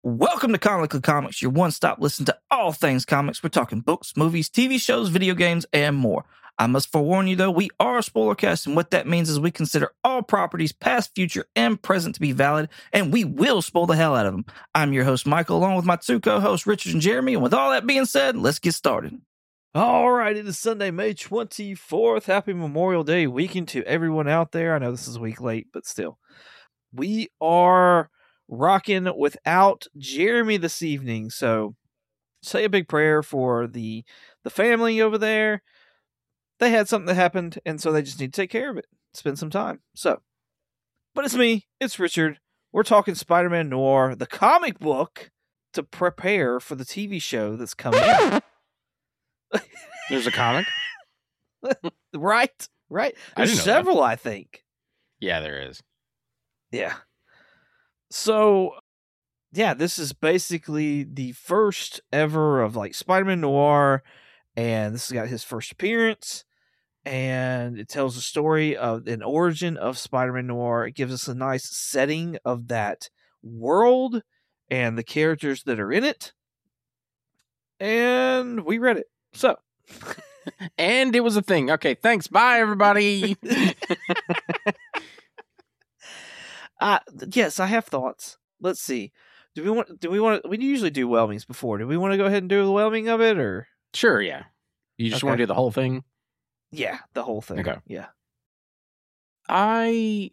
Welcome to Comically Comics, your one-stop listen to all things comics. We're talking books, movies, TV shows, video games, and more. I must forewarn you, though, we are a spoiler cast, and what that means is we consider all properties, past, future, and present, to be valid, and we will spoil the hell out of them. I'm your host, Michael, along with my two co-hosts, Richard and Jeremy, and with all that being said, let's get started. All right, it is Sunday, May 24th. Happy Memorial Day weekend to everyone out there. I know this is a week late, but still. We are rocking without Jeremy this evening, so say a big prayer for the family over there. They had something that happened, and so they just need to take care of it, spend some time. So, but it's me, it's Richard. We're talking Spider-Man Noir, the comic book, to prepare for the TV show that's coming out. There's a comic? Right. There's several, I think. Yeah, there is. Yeah. So, yeah, this is basically the first ever of like Spider-Man Noir, and this has got his first appearance, and it tells the story of an origin of Spider-Man Noir. It gives us a nice setting of that world and the characters that are in it, and we read it. So, and it was a thing. Okay, thanks. Bye, everybody. Yes, I have thoughts. Let's see. We usually do whelmings before. Do we want to go ahead and do the whelming of it, or? Sure, yeah. You just want to do the whole thing? Yeah, the whole thing. Okay. Yeah. I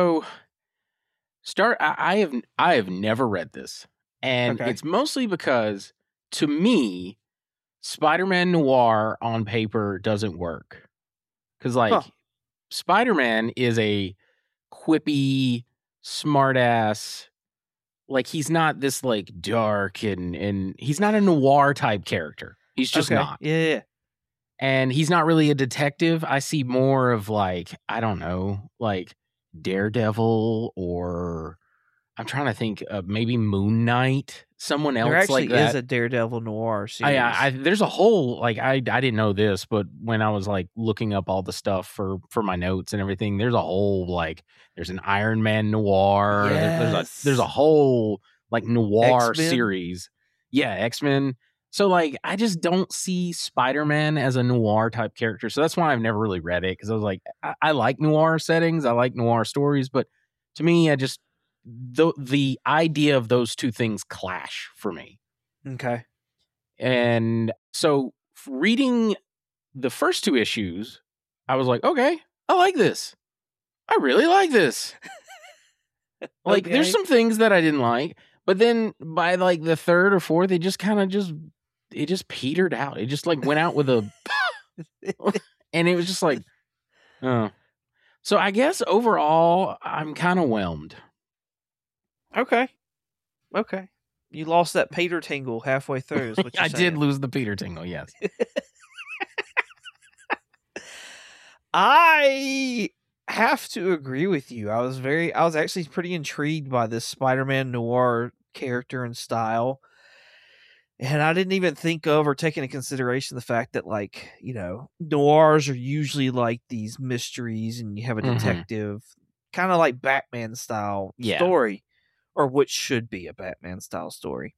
have never read this. And it's mostly because, to me, Spider-Man Noir on paper doesn't work. Because, Spider-Man is a quippy, smart-ass, he's not this, dark, and he's not a noir type character. He's just not. Yeah. And he's not really a detective. I see more of, I don't know, Daredevil, or I'm trying to think of maybe Moon Knight, someone else like that. There actually is a Daredevil Noir series. There's a whole, I didn't know this, but when I was, looking up all the stuff for my notes and everything, there's a whole, there's an Iron Man Noir. Yes. There's a whole, noir X-Men. series. Yeah, X-Men. So, I just don't see Spider-Man as a noir type character. So that's why I've never really read it, because I was like, I like noir settings. I like noir stories. But to me, the idea of those two things clash for me. Okay. And so reading the first two issues, I was like, okay, I like this. I really like this. There's some things that I didn't like, but then by the third or fourth, it just kind of it just petered out. It just went out with a, and it was just oh. So I guess overall, I'm kind of whelmed. Okay. You lost that Peter tingle halfway through. Is what you're I saying. did lose the Peter tingle, yes. I have to agree with you. I was actually pretty intrigued by this Spider-Man Noir character and style. And I didn't even think of or take into consideration the fact that, noirs are usually these mysteries, and you have a detective, kind of like Batman style story, or what should be a Batman style story.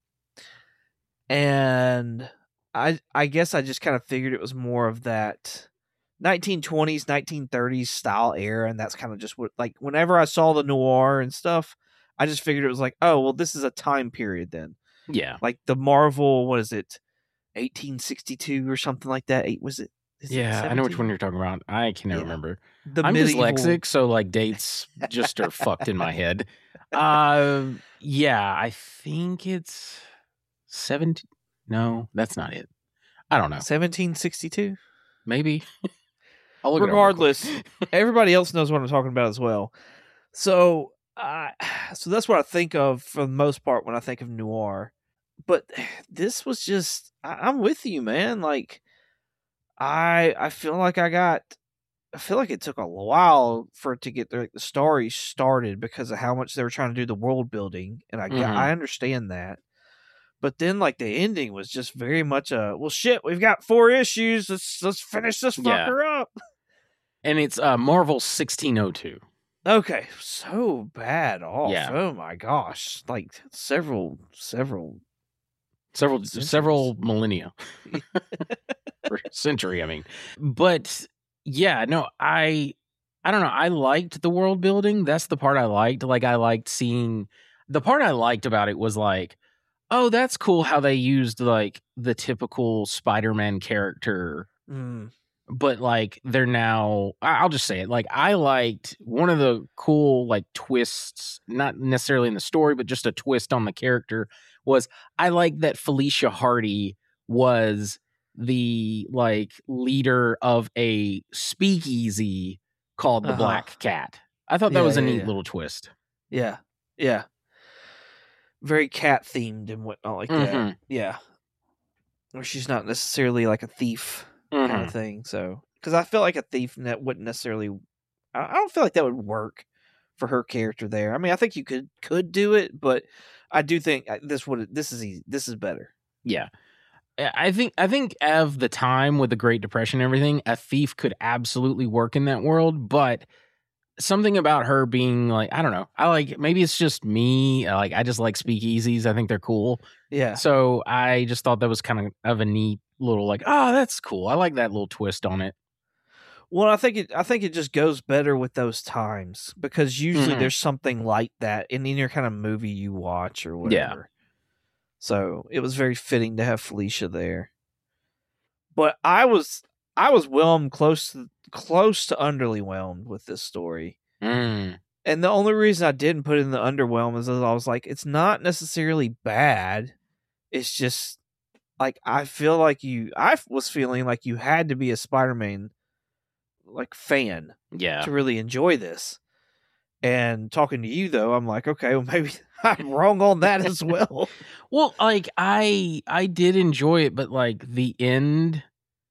And I guess I just kind of figured it was more of that 1920s, 1930s style era, and that's kind of just what, whenever I saw the noir and stuff, I just figured it was oh, well, this is a time period then. Yeah. The Marvel, what is it, 1862 or something like that? Was it? Yeah, I know which one you're talking about. I can't remember. I'm medieval... dyslexic, so dates just are fucked in my head. Yeah, I think it's 17. No, that's not it. I don't know. 1762? Maybe. I'll look Regardless, everybody else knows what I'm talking about as well. So that's what I think of for the most part when I think of noir. But this was just, I'm with you, man. I feel like it took a while for it to get the story started because of how much they were trying to do the world building, and I understand that. But then the ending was just very much well, shit, we've got 4 issues. Let's finish this fucker up. And it's Marvel 1602. Okay, so bad off. Yeah. Oh my gosh, like several several centuries. millennia or century. I mean, but yeah, no, I don't know. I liked the world building. That's the part I liked. Like, I liked seeing the part I liked about it was like, oh, that's cool how they used like the typical Spider-Man character, but like they're now, I'll just say it. Like, I liked one of the cool like twists, not necessarily in the story, but just a twist on the character was I like that Felicia Hardy was the like leader of a speakeasy called the Black Cat. I thought that was a neat little twist. Yeah. Yeah. Very cat themed and whatnot like that. Yeah. Or she's not necessarily like a thief kind of thing. So, because I feel like a thief wouldn't necessarily, I don't feel like that would work for her character there. I mean, I think you could do it, but I do think this is easy. This is better. Yeah. I think of the time with the Great Depression and everything, a thief could absolutely work in that world, but something about her being like, I don't know. I like, maybe it's just me. Like, I just like speakeasies. I think they're cool. Yeah. So I just thought that was kind of a neat little like, oh, that's cool. I like that little twist on it. Well, I think it just goes better with those times because usually there's something like that in any kind of movie you watch or whatever. Yeah. So it was very fitting to have Felicia there. But I was whelmed close to underwhelmed with this story. And the only reason I didn't put it in the underwhelm is I was like, it's not necessarily bad. It's just like I was feeling like you had to be a Spider-Man like fan to really enjoy this. And talking to you though, I'm like, okay, well maybe I'm wrong on that as well. Well, like I did enjoy it, but like the end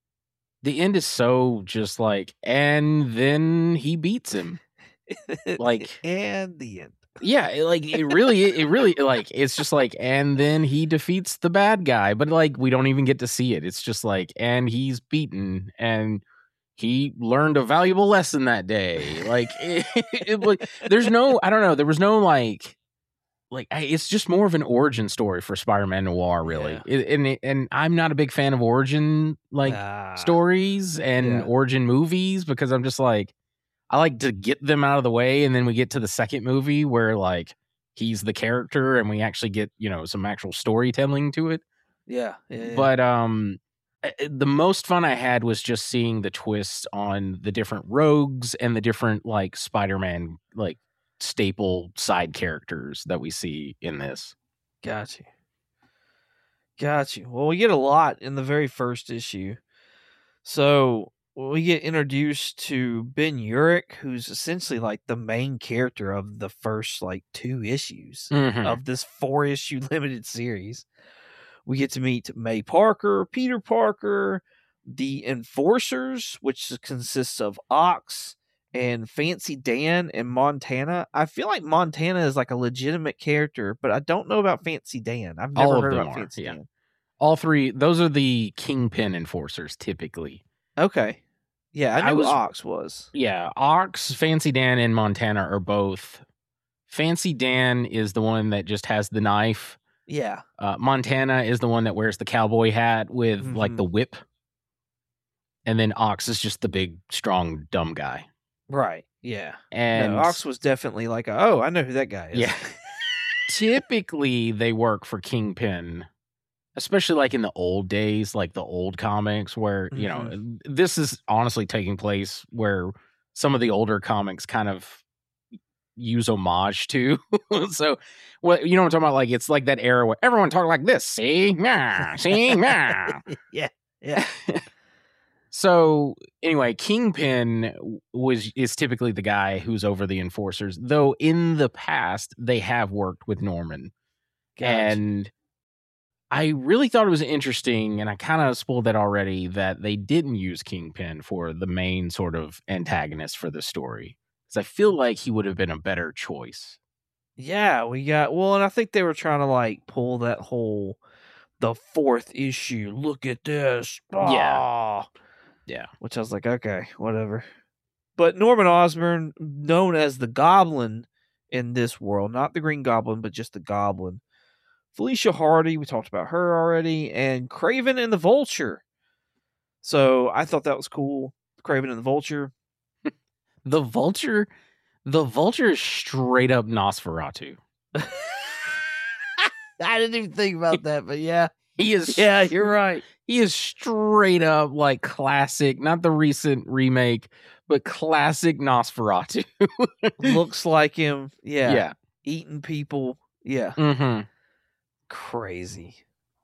is so just like, and then he beats him. Like, and the end. Yeah, it really like, it's just like, and then he defeats the bad guy, but like we don't even get to see it. It's just like, and he's beaten, and he learned a valuable lesson that day. Like, there's no, I don't know, there was no like it's just more of an origin story for Spider-Man Noir, really. Yeah. And I'm not a big fan of origin stories and origin movies because I'm just like, I like to get them out of the way, and then we get to the second movie where like he's the character and we actually get, some actual storytelling to it. Yeah. But the most fun I had was just seeing the twists on the different rogues and the different like Spider-Man like staple side characters that we see in this. Got you. Well, we get a lot in the very first issue. So we get introduced to Ben Urich, who's essentially like the main character of the first like 2 issues of this 4-issue limited series. We get to meet May Parker, Peter Parker, the Enforcers, which consists of Ox and Fancy Dan and Montana. I feel like Montana is like a legitimate character, but I don't know about Fancy Dan. I've never heard about Fancy Dan. All 3, those are the Kingpin Enforcers typically. Okay. Yeah, I knew Ox was. Yeah, Ox, Fancy Dan, and Montana are both. Fancy Dan is the one that just has the knife. Yeah. Montana is the one that wears the cowboy hat with like the whip. And then Ox is just the big, strong, dumb guy. Right. Yeah. And Ox was definitely like, I know who that guy is. Yeah. Typically, they work for Kingpin, especially like in the old days, like the old comics where, this is honestly taking place where some of the older comics kind of use homage to. So, well, you know what I'm talking about? Like, it's like that era where everyone talked like this. See? Yeah. See? Yeah. Yeah. So anyway, Kingpin is typically the guy who's over the Enforcers, though in the past they have worked with Norman. Gotcha. And I really thought it was interesting, and I kind of spoiled that already, that they didn't use Kingpin for the main sort of antagonist for the story. Because I feel like he would have been a better choice. Yeah, and I think they were trying to like pull that whole, the 4th issue, look at this. Yeah. Which I was like, okay, whatever. But Norman Osborn, known as the Goblin in this world, not the Green Goblin, but just the Goblin. Felicia Hardy, we talked about her already, and Kraven and the Vulture. So I thought that was cool. Kraven and the Vulture. The Vulture is straight up Nosferatu. I didn't even think about that, but yeah. He is. Yeah, you're right. He is straight up like classic, not the recent remake, but classic Nosferatu. Looks like him. Yeah. Yeah. Eating people. Yeah. Mm-hmm. Crazy.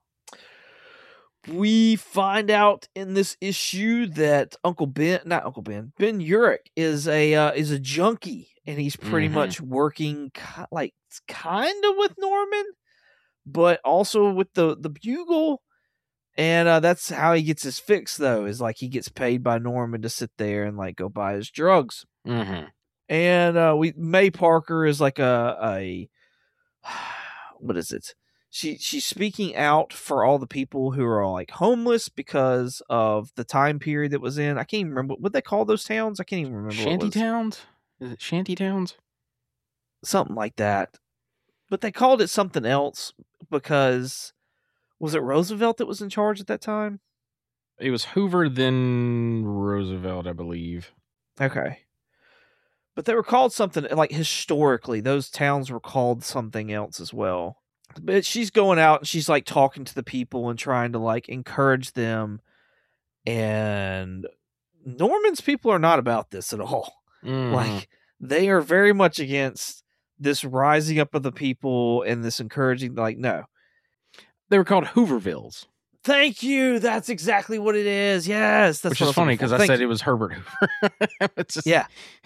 We find out in this issue that Ben Urich is a junkie, and he's pretty much working kind of with Norman, but also with the Bugle, and that's how he gets his fix. Though is like he gets paid by Norman to sit there and like go buy his drugs. Mm-hmm. And May Parker is like a what is it? She's speaking out for all the people who are like homeless because of the time period that was in. I can't even remember what they call those towns. I can't even remember. Shanty towns? Is it shanty towns? Something like that. But they called it something else because was it Roosevelt that was in charge at that time? It was Hoover, then Roosevelt, I believe. Okay. But they were called something like historically. Those towns were called something else as well. But she's going out and she's like talking to the people and trying to like encourage them. And Norman's people are not about this at all. Like they are very much against this rising up of the people and this encouraging. Like, no, they were called Hoovervilles. Thank you. That's exactly what it is. Yes, that's which is funny because I said it was Herbert Hoover. Yeah.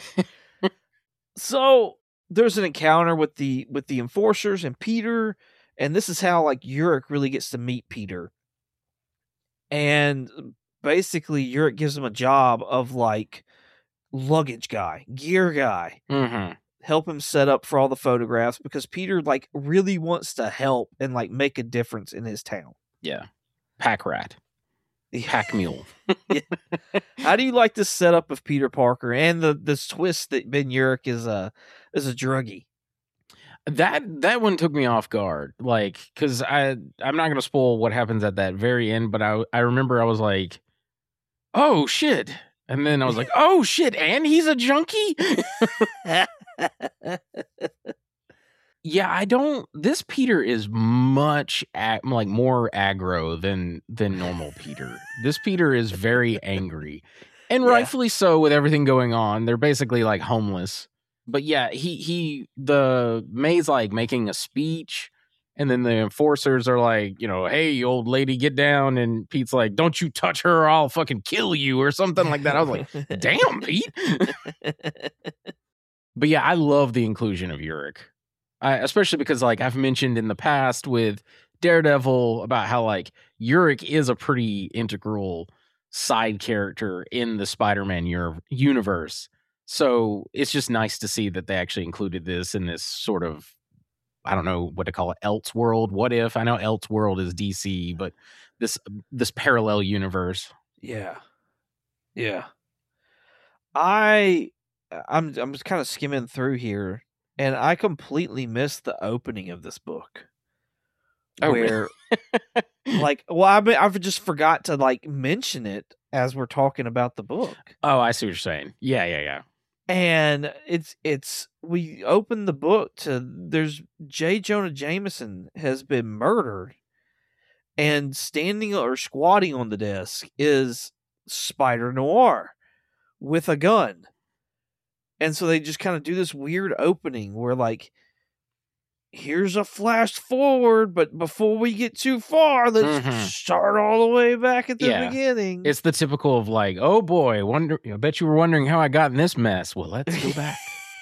So there's an encounter with the enforcers and Peter, and this is how like Urich really gets to meet Peter. And basically Urich gives him a job of like luggage guy, gear guy. Mm-hmm. Help him set up for all the photographs because Peter like really wants to help and like make a difference in his town. Yeah. Pack rat. Pack mule. Yeah. How do you like this setup of Peter Parker and this twist that Ben Urich is a druggie? That one took me off guard, like because I'm not going to spoil what happens at that very end, but I remember I was like, oh shit, and then I was like, oh shit, and he's a junkie. Yeah, this Peter is much like more aggro than normal Peter. This Peter is very angry, and rightfully so with everything going on. They're basically like homeless. But yeah, the May's like making a speech, and then the enforcers are like, hey, old lady, get down. And Pete's like, don't you touch her or I'll fucking kill you or something like that. I was like, damn, Pete. But yeah, I love the inclusion of Urich. Especially because like I've mentioned in the past with Daredevil about how like Urich is a pretty integral side character in the Spider-Man universe. So it's just nice to see that they actually included this in this sort of, I don't know what to call it, Elseworld. What if? I know Elseworld is DC, but this parallel universe. Yeah. Yeah. I'm just kind of skimming through here, and I completely missed the opening of this book. Oh, where, really? Like, well, I've just forgot to like mention it as we're talking about the book. Oh, I see what you're saying. Yeah. And it's we open the book to there's J. Jonah Jameson has been murdered, and standing or squatting on the desk is Spider Noir with a gun. And so they just kind of do this weird opening where like, here's a flash forward, but before we get too far, let's start all the way back at the beginning. It's the typical of like, oh boy, I bet you were wondering how I got in this mess. Well, let's go back.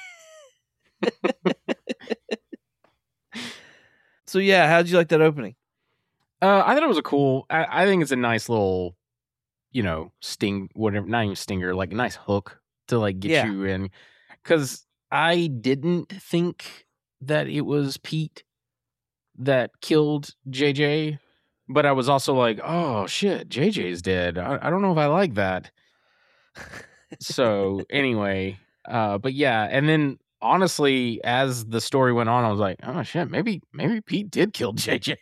So yeah, how'd you like that opening? I thought it was a cool. I think it's a nice little, sting, whatever, not even stinger, like a nice hook to like get you in. Because I didn't think that it was Pete that killed JJ, but I was also like, oh shit, JJ's dead. I don't know if I like that. So anyway, but yeah, and then honestly, as the story went on, I was like, oh shit, maybe Pete did kill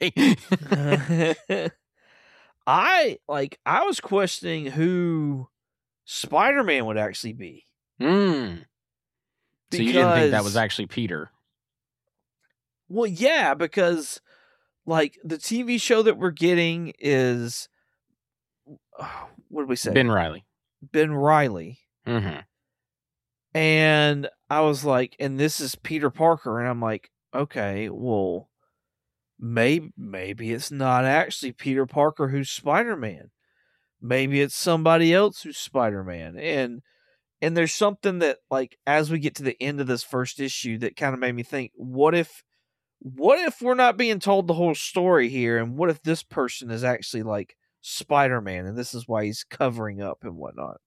JJ. I was questioning who Spider-Man would actually be. So you didn't think that was actually Peter? Well, yeah, because like the TV show that we're getting is what did we say? Ben Reilly. Ben Reilly. Mm-hmm. And I was like, and this is Peter Parker, and I'm like, okay, well, maybe it's not actually Peter Parker who's Spider-Man. Maybe it's somebody else who's Spider-Man. And there's something that, like, as we get to the end of this first issue that kind of made me think, what if we're not being told the whole story here, and what if this person is actually like Spider-Man and this is why he's covering up and whatnot?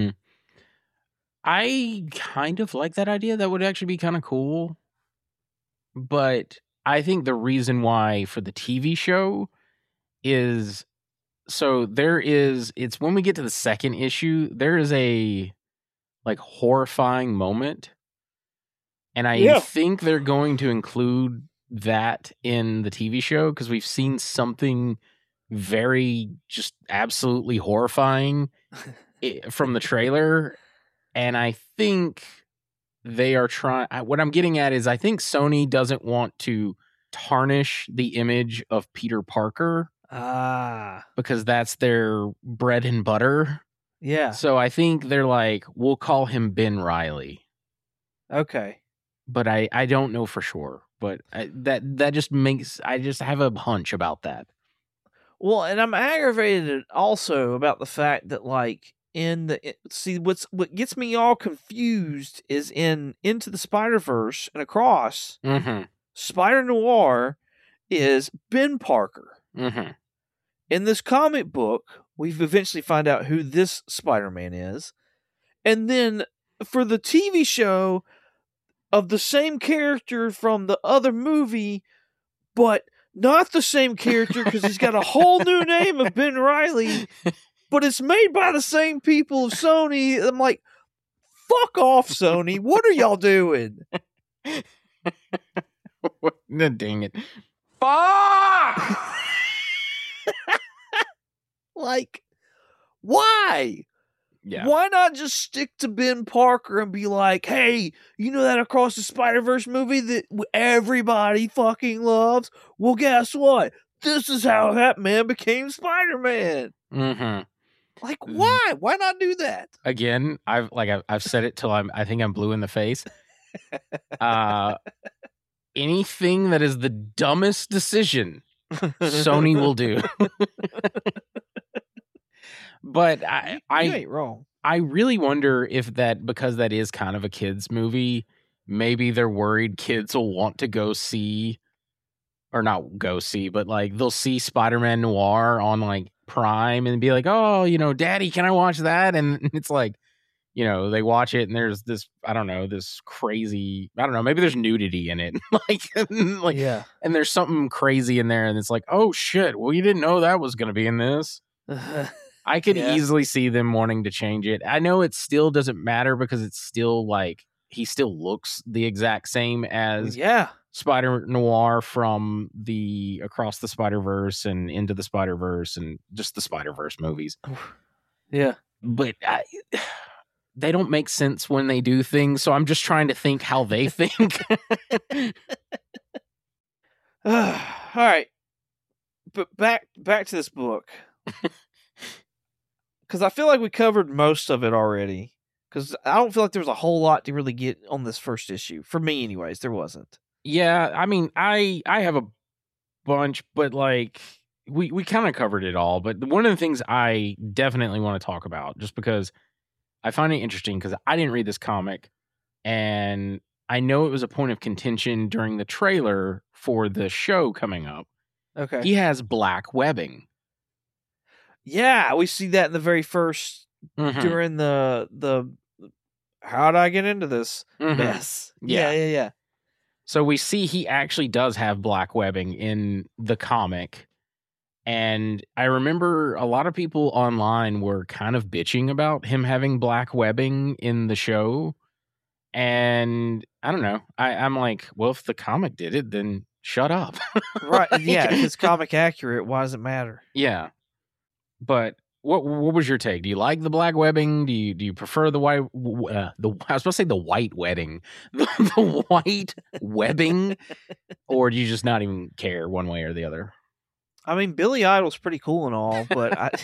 I kind of like that idea. That would actually be kind of cool. But I think the reason why for the TV show is, so it's when we get to the second issue, there is a like horrifying moment. And I think they're going to include that in the TV show because we've seen something very just absolutely horrifying from the trailer. And I think they are trying, what I'm getting at is I think Sony doesn't want to tarnish the image of Peter Parker. Because that's their bread and butter. Yeah. So I think they're like, we'll call him Ben Reilly. Okay. But I don't know for sure. But that just makes, I just have a hunch about that. Well, and I'm aggravated also about the fact that, like, what gets me all confused is Into the Spider-Verse and Across, Spider-Noir is Ben Parker. In this comic book, we've eventually find out who this Spider-Man is. And then for the TV show of the same character from the other movie, but not the same character because he's got a whole new name of Ben Reilly, but it's made by the same people of Sony. I'm like, fuck off, Sony. What are y'all doing? No, dang it. Fuck! Like, why? Yeah. Why not just stick to Ben Parker and be like, hey, you know that Across the Spider-Verse movie that everybody fucking loves? Well, guess what? This is how that man became Spider-Man. Like, why? Why not do that? Again, I've said it till I think I'm blue in the face. Anything that is the dumbest decision, Sony will do. But you ain't wrong. I really wonder if that, because that is kind of a kids movie, maybe they're worried kids will want to go see, or not go see, but like they'll see Spider-Man Noir on like Prime and be like, oh, you know, Daddy, can I watch that? And it's like, you know, they watch it and there's this, I don't know, this crazy, I don't know, maybe there's nudity in it. like, yeah. And there's something crazy in there and it's like, oh shit, well, you didn't know that was going to be in this. I could easily see them wanting to change it. I know it still doesn't matter because it's still like, he still looks the exact same as Spider-Noir from the Across the Spider-Verse and Into the Spider-Verse and just the Spider-Verse movies. Yeah. But they don't make sense when they do things, so I'm just trying to think how they think. All right. But back to this book. Because I feel like we covered most of it already. Because I don't feel like there was a whole lot to really get on this first issue. For me, anyways, there wasn't. Yeah, I mean, I have a bunch, but like, we kind of covered it all. But one of the things I definitely want to talk about, just because I find it interesting, because I didn't read this comic, and I know it was a point of contention during the trailer for the show coming up. Okay. He has black webbing. Yeah, we see that in the very first, during the how'd I get into this mess? Yeah. So we see he actually does have black webbing in the comic, And I remember a lot of people online were kind of bitching about him having black webbing in the show. And I don't know. I'm like, well, if the comic did it, then shut up. Right. Yeah. If it's comic accurate, why does it matter? Yeah. But what was your take? Do you like the black webbing? Do you prefer the white? I was supposed to say the white wedding, the white webbing, or do you just not even care one way or the other? I mean, Billy Idol's pretty cool and all, but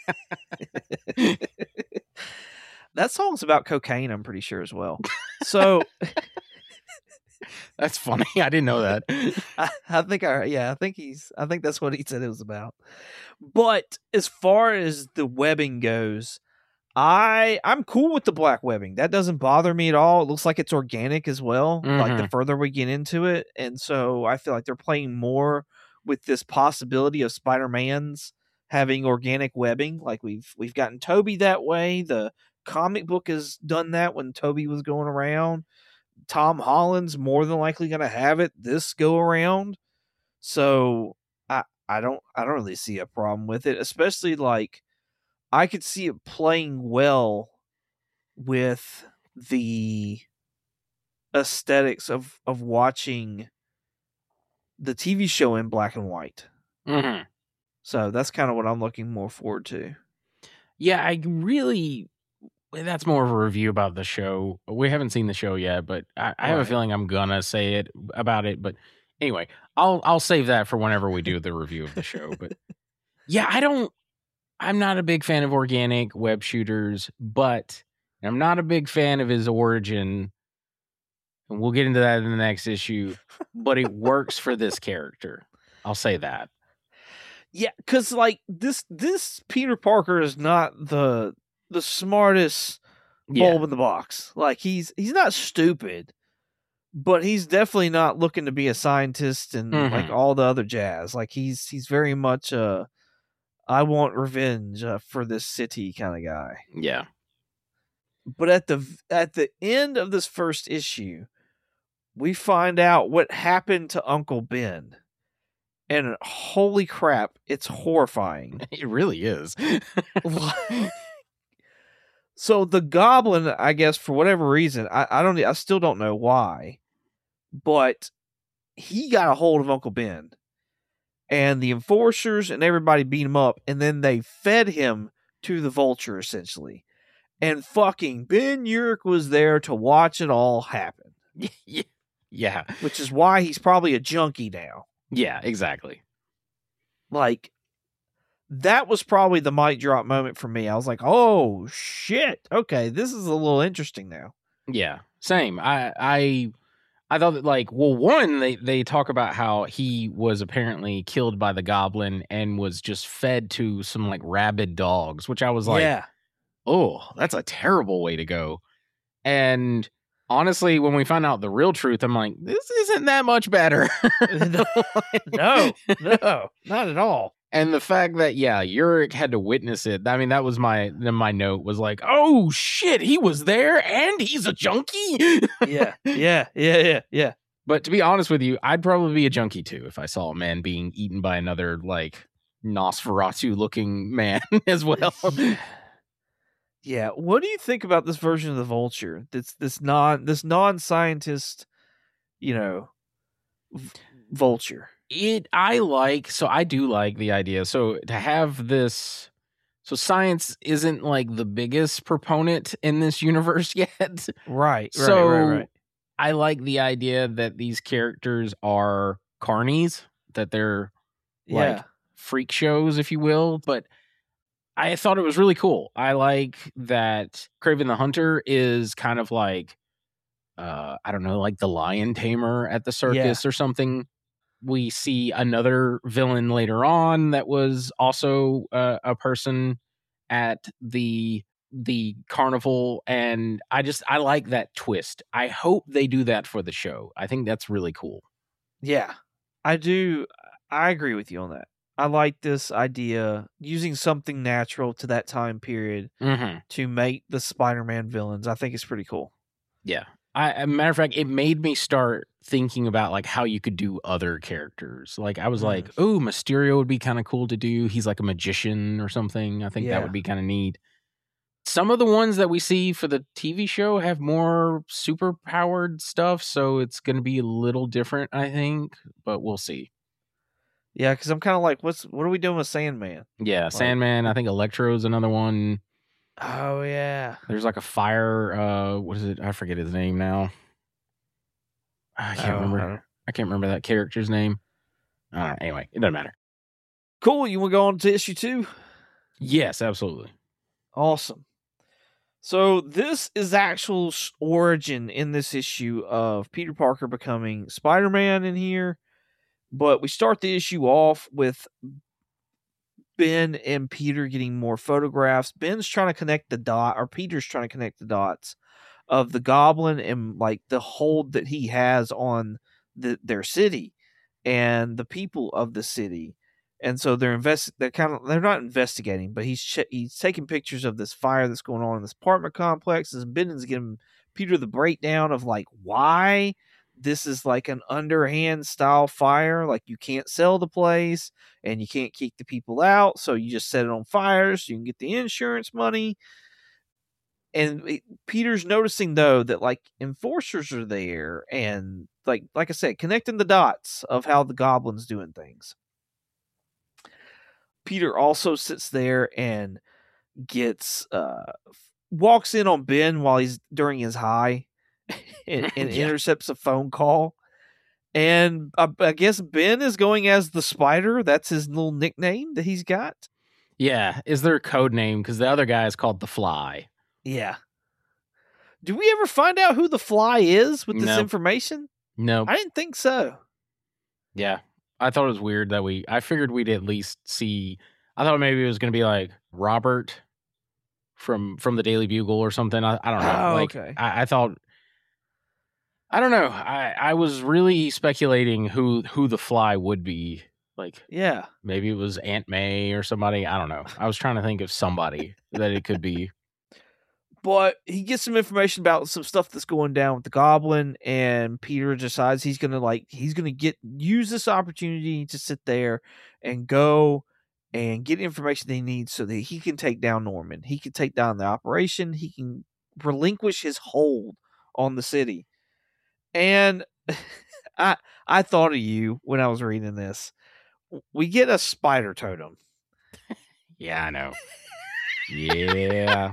that song's about cocaine, I'm pretty sure as well. So that's funny. I didn't know that. I think that's what he said it was about. But as far as the webbing goes, I'm cool with the black webbing. That doesn't bother me at all. It looks like it's organic as well, like the further we get into it. And so I feel like they're playing more with this possibility of Spider-Man's having organic webbing. Like we've gotten Toby that way. The comic book has done that when Toby was going around. Tom Holland's more than likely going to have it this go around. So I don't really see a problem with it, especially like I could see it playing well with the aesthetics of watching the TV show in black and white. Mm-hmm. So that's kind of what I'm looking more forward to. Yeah, that's more of a review about the show. We haven't seen the show yet, but I have a feeling I'm gonna say it about it. But anyway, I'll save that for whenever we do the review of the show. But yeah, I'm not a big fan of organic web shooters, but I'm not a big fan of his origin. And we'll get into that in the next issue, but it works for this character. I'll say that. Yeah, because like this Peter Parker is not the smartest bulb in the box. Like he's not stupid, but he's definitely not looking to be a scientist and like all the other jazz. Like he's very much I want revenge for this city kind of guy. Yeah. But at the end of this first issue, we find out what happened to Uncle Ben. And holy crap, it's horrifying. It really is. So the Goblin, I guess, for whatever reason, I still don't know why, but he got a hold of Uncle Ben. And the Enforcers and everybody beat him up, and then they fed him to the Vulture, essentially. And fucking Ben Urich was there to watch it all happen. Yeah. Which is why he's probably a junkie now. Yeah, exactly. Like, that was probably the mic drop moment for me. I was like, oh, shit. Okay, this is a little interesting now. Yeah, same. I thought that, like, well, one, they talk about how he was apparently killed by the Goblin and was just fed to some, like, rabid dogs, which I was like, oh, that's a terrible way to go. And honestly, when we find out the real truth, I'm like, this isn't that much better. No, not at all. And the fact that, Urich had to witness it, I mean, that was my note was like, oh, shit, he was there and he's a junkie? Yeah. But to be honest with you, I'd probably be a junkie too if I saw a man being eaten by another, like, Nosferatu-looking man as well. Yeah, what do you think about this version of the Vulture? This non-scientist, Vulture. I do like the idea. So to have this, so science isn't like the biggest proponent in this universe yet. Right. I like the idea that these characters are carnies, that they're like freak shows, if you will. But I thought it was really cool. I like that Kraven the Hunter is kind of like, I don't know, like the lion tamer at the circus or something. We see another villain later on that was also a person at the carnival, and I like that twist. I hope they do that for the show. I think that's really cool. Yeah, I do. I agree with you on that. I like this idea, using something natural to that time period to make the Spider-Man villains. I think it's pretty cool. Yeah. Matter of fact, it made me start thinking about like how you could do other characters. Like I was like, oh, Mysterio would be kind of cool to do. He's like a magician or something. I think that would be kind of neat. Some of the ones that we see for the TV show have more super powered stuff, so it's going to be a little different, I think, but we'll see. Yeah, because I'm kind of like, what are we doing with Sandman? Yeah, Sandman. I think Electro's another one. Oh yeah, there's like a fire. What is it? I forget his name now. I can't remember. I can't remember that character's name. Anyway, it doesn't matter. Cool. You want to go on to issue 2? Yes, absolutely. Awesome. So this is the actual origin in this issue of Peter Parker becoming Spider-Man in here. But we start the issue off with Ben and Peter getting more photographs. Ben's trying to connect the dot, or Peter's trying to connect the dots of the Goblin and like the hold that he has on their city and the people of the city. And so they're not investigating, but he's taking pictures of this fire that's going on in this apartment complex. And Ben is giving Peter the breakdown of like why this is like an underhand style fire. Like you can't sell the place and you can't keep the people out, so you just set it on fire so you can get the insurance money. And Peter's noticing though that like enforcers are there and like I said, connecting the dots of how the Goblin's doing things. Peter also sits there and walks in on Ben while he's during his high and intercepts a phone call. And I guess Ben is going as the Spider. That's his little nickname that he's got. Yeah, is their code name because the other guy is called the Fly. Yeah. Do we ever find out who the Fly is with this information? No. I didn't think so. Yeah. I thought it was weird that I figured we'd at least see. I thought maybe it was going to be like Robert from the Daily Bugle or something. I don't know. Okay. I thought. I don't know. I was really speculating who the Fly would be. Like, yeah, maybe it was Aunt May or somebody. I don't know. I was trying to think of somebody that it could be. But he gets some information about some stuff that's going down with the Goblin, and Peter decides he's gonna use this opportunity to sit there and go and get information they need so that he can take down Norman. He can take down the operation. He can relinquish his hold on the city. And I thought of you when I was reading this. We get a spider totem. Yeah, I know. Yeah.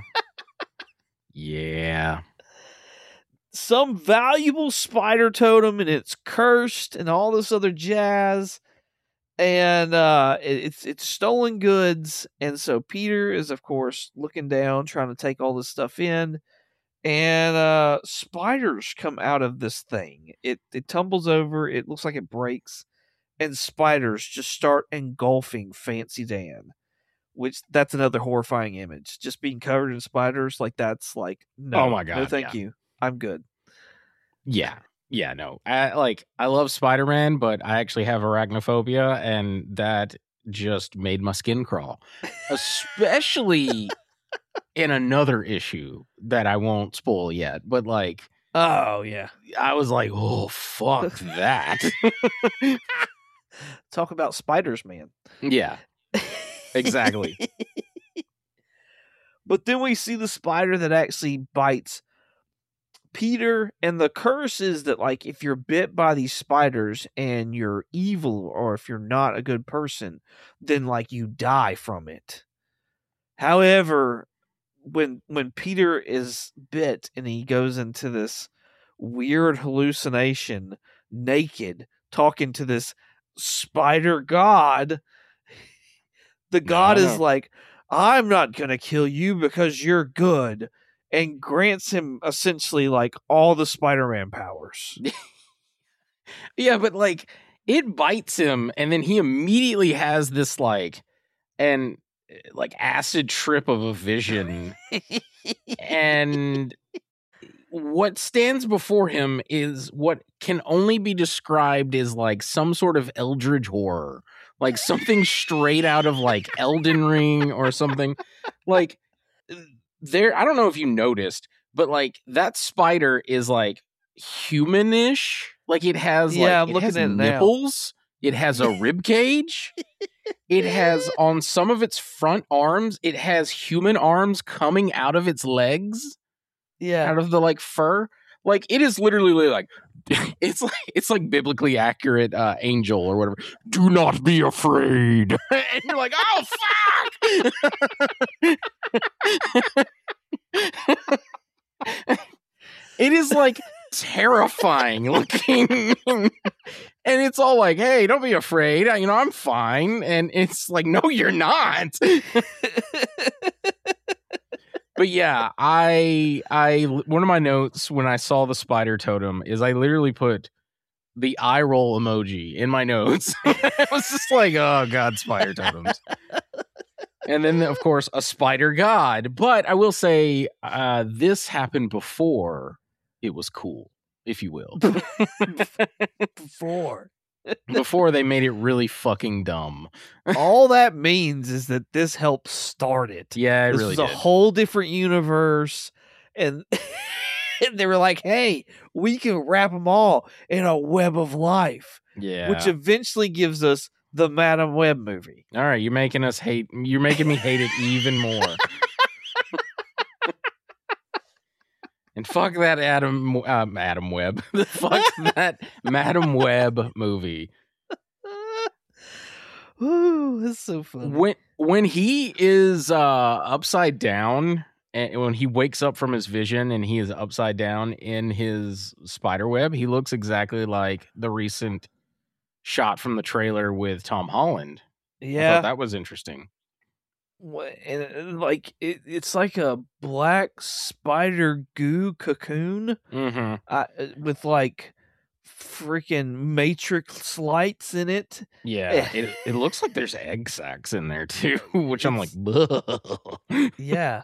Yeah. Some valuable spider totem, and it's cursed and all this other jazz. And it's stolen goods. And so Peter is, of course, looking down, trying to take all this stuff in. And spiders come out of this thing. It tumbles over. It looks like it breaks. And spiders just start engulfing Fancy Dan. Which, that's another horrifying image. Just being covered in spiders, like, that's like, no. Oh my God. No, thank you. I'm good. Yeah. Yeah, no. I love Spider-Man, but I actually have arachnophobia, and that just made my skin crawl. Especially in another issue that I won't spoil yet. But, like... Oh, yeah. I was like, oh, fuck that. Talk about spiders, man. Yeah. Exactly. But then we see the spider that actually bites Peter, and the curse is that, like, if you're bit by these spiders and you're evil, or if you're not a good person, then, like, you die from it. However, when Peter is bit and he goes into this weird hallucination, naked, talking to this spider god, the god is like, I'm not going to kill you because you're good, and grants him essentially like all the Spider-Man powers. Yeah, but like it bites him, and then he immediately has this like acid trip of a vision. And what stands before him is what can only be described as like some sort of eldritch horror. Like something straight out of like Elden Ring or something. Like there, I don't know if you noticed, but like that spider is like humanish. Like it has I'm it looking has at it now. nipples. It has a rib cage. It has on some of its front arms, it has human arms coming out of its legs, out of the like fur. Like it is literally like it's like biblically accurate angel or whatever. Do not be afraid. And you're like, oh fuck. It is like terrifying looking. And it's all like, hey, don't be afraid. I'm fine. And it's like, no, you're not. But yeah, I one of my notes when I saw the spider totem is I literally put the eye roll emoji in my notes. I was just like, oh god, spider totems. And then of course a spider god. But I will say this happened before it was cool, if you will. Before they made it really fucking dumb. All that means is that this helped start it. Yeah, it this really was did. a whole different universe, and and they were like, "Hey, we can wrap them all in a web of life." Yeah, which eventually gives us the Madam Web movie. All right, you're making me hate it even more. And fuck that Adam Webb. Fuck that Madam Web movie. Ooh, that's so funny. When he is upside down, and when he wakes up from his vision and he is upside down in his spider web, he looks exactly like the recent shot from the trailer with Tom Holland. Yeah, I thought that was interesting. And like it's like a black spider goo cocoon with like freaking matrix lights in it. Yeah, it looks like there's egg sacs in there too, which I'm like, yeah.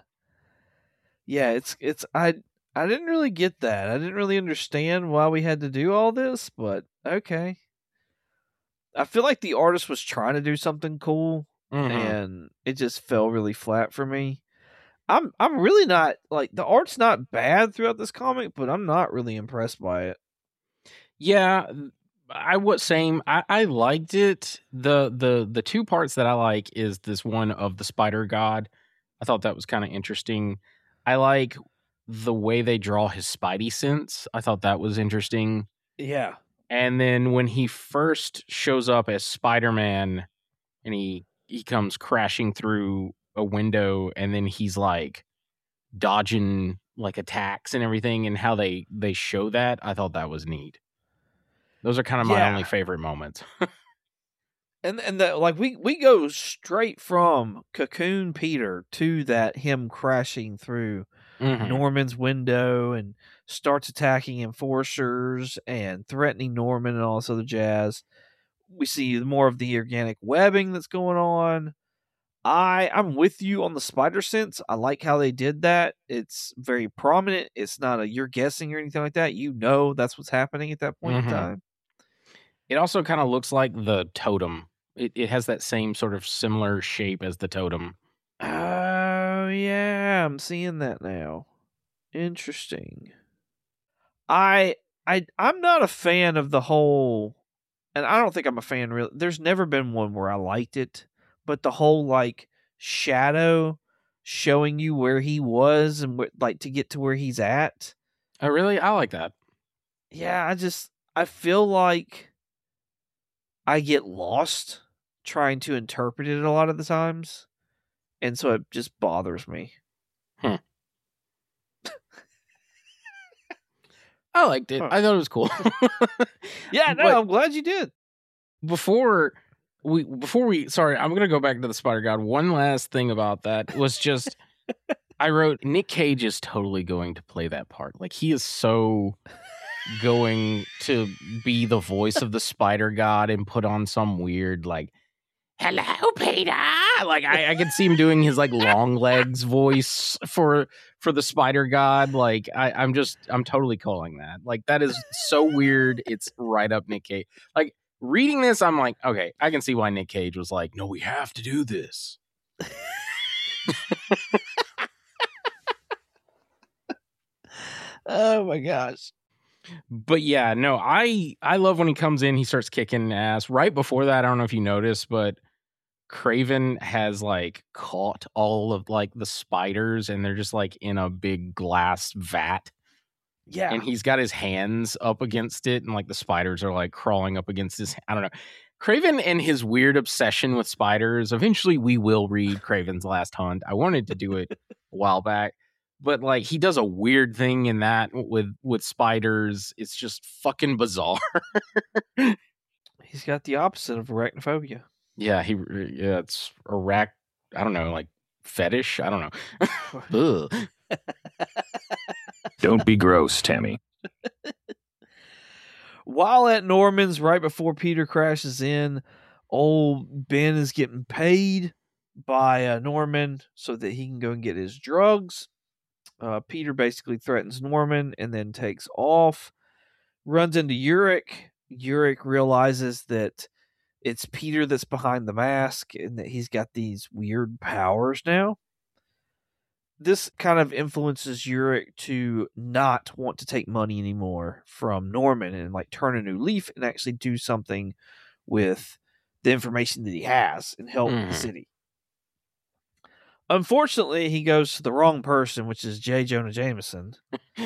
It's I didn't really get that. I didn't really understand why we had to do all this, but okay. I feel like the artist was trying to do something cool. And it just fell really flat for me. I'm really not like the art's not bad throughout this comic, but I'm not really impressed by it. Yeah, I liked it. The two parts that I like is this one of the spider god. I thought that was kind of interesting. I like the way they draw his spidey sense. I thought that was interesting. Yeah. And then when he first shows up as Spider-Man and he comes crashing through a window and then he's like dodging like attacks and everything, and how they show that, I thought that was neat. Those are kind of my only favorite moments. and that like we go straight from Cocoon Peter to that him crashing through Norman's window and starts attacking enforcers and threatening Norman and all this other jazz. We see more of the organic webbing that's going on. I'm with you on the spider sense. I like how they did that. It's very prominent. It's not a you're guessing or anything like that. You know that's what's happening at that point in time. It also kind of looks like the totem. It has that same sort of similar shape as the totem. Oh, yeah. I'm seeing that now. Interesting. I'm not a fan of the whole... And I don't think I'm a fan really. There's never been one where I liked it, but the whole like shadow showing you where he was and like to get to where he's at. Oh, really? I like that. Yeah, I feel like I get lost trying to interpret it a lot of the times, and so it just bothers me. I liked it. I thought it was cool. Yeah, no, I'm glad you did. Before we sorry, I'm gonna go back to the Spider God. One last thing about that was just I wrote Nick Cage is totally going to play that part. Like he is so going to be the voice of the Spider God and put on some weird like hello Peter. Like I could see him doing his like long legs voice for the Spider God. Like I'm totally calling that. Like that is so weird. It's right up Nick Cage. Like reading this, I'm like, okay, I can see why Nick Cage was like, no, we have to do this. Oh my gosh. But yeah, no, I love when he comes in, he starts kicking ass. Right before that, I don't know if you noticed, but Craven has like caught all of like the spiders and they're just like in a big glass vat. Yeah. And he's got his hands up against it and like the spiders are like crawling up against his, I don't know. Craven and his weird obsession with spiders. Eventually we will read Craven's Last Hunt. I wanted to do it a while back. But like he does a weird thing in that with spiders. It's just fucking bizarre. He's got the opposite of arachnophobia. Yeah, it's I don't know, like fetish. I don't know. Don't be gross, Tammy. While at Norman's, right before Peter crashes in, old Ben is getting paid by Norman so that he can go and get his drugs. Peter basically threatens Norman and then takes off, runs into Urich. Urich realizes that it's Peter that's behind the mask and that he's got these weird powers now. This kind of influences Urich to not want to take money anymore from Norman and like turn a new leaf and actually do something with the information that he has and help the city. Unfortunately, he goes to the wrong person, which is J. Jonah Jameson.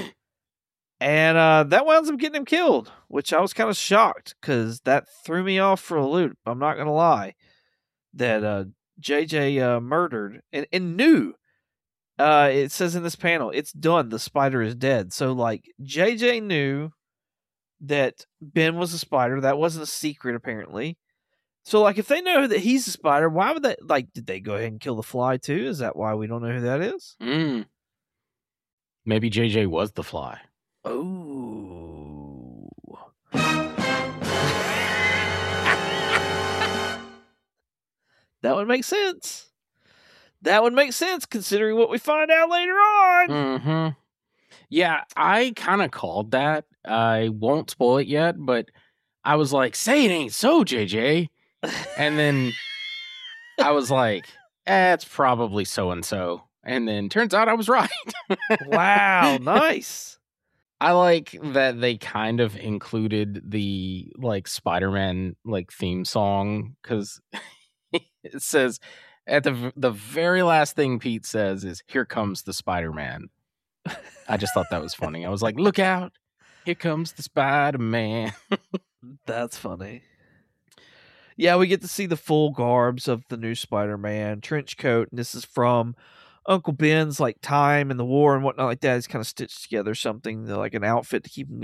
And that winds up getting him killed, which I was kind of shocked because that threw me off for a loop. I'm not going to lie. That JJ murdered and knew. It says in this panel, it's done. The spider is dead. So, like, JJ knew that Ben was a spider. That wasn't a secret, apparently. So, like, if they know that he's a spider, why would they, like, did they go ahead and kill the fly, too? Is that why we don't know who that is? Maybe JJ was the fly. Oh. That would make sense. That would make sense considering what we find out later on. Yeah, I kind of called that. I won't spoil it yet, but I was like, say it ain't so, JJ. And then I was like, it's probably so-and-so. And then turns out I was right. Wow, nice. I like that they kind of included the like Spider-Man like theme song because it says at the very last thing Pete says is "Here comes the Spider-Man." I just thought that was funny. I was like, "Look out! Here comes the Spider-Man." That's funny. Yeah, we get to see the full garbs of the new Spider-Man trench coat, and this is from Uncle Ben's like time in the war and whatnot like that. He's kind of stitched together something like an outfit to keep him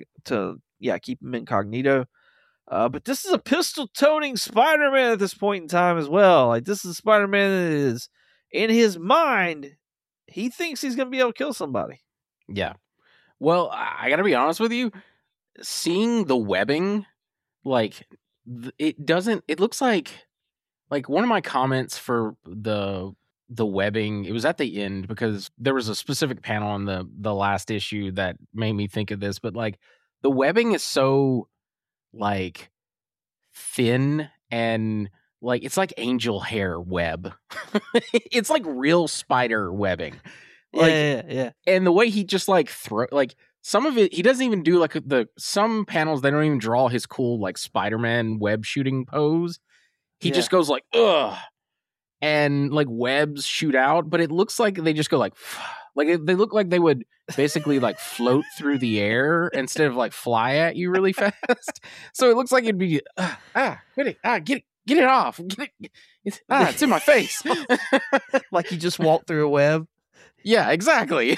incognito. But this is a pistol-toting Spider-Man at this point in time as well. Like this is Spider-Man that is in his mind. He thinks he's gonna be able to kill somebody. Yeah. Well, I gotta be honest with you. Seeing the webbing, like it doesn't. It looks like one of my comments for the webbing, it was at the end because there was a specific panel on the last issue that made me think of this, but like the webbing is so like thin and like it's like angel hair web. It's like real spider webbing. Like, yeah. And the way he just like some of it, he doesn't even do like some panels, they don't even draw his cool like Spider-Man web shooting pose. He just goes like, ugh. And like webs shoot out, but it looks like they just go like they look like they would basically like float through the air instead of like fly at you really fast. So it looks like it'd be get it off, it's in my face. Like you just walked through a web. Yeah, exactly.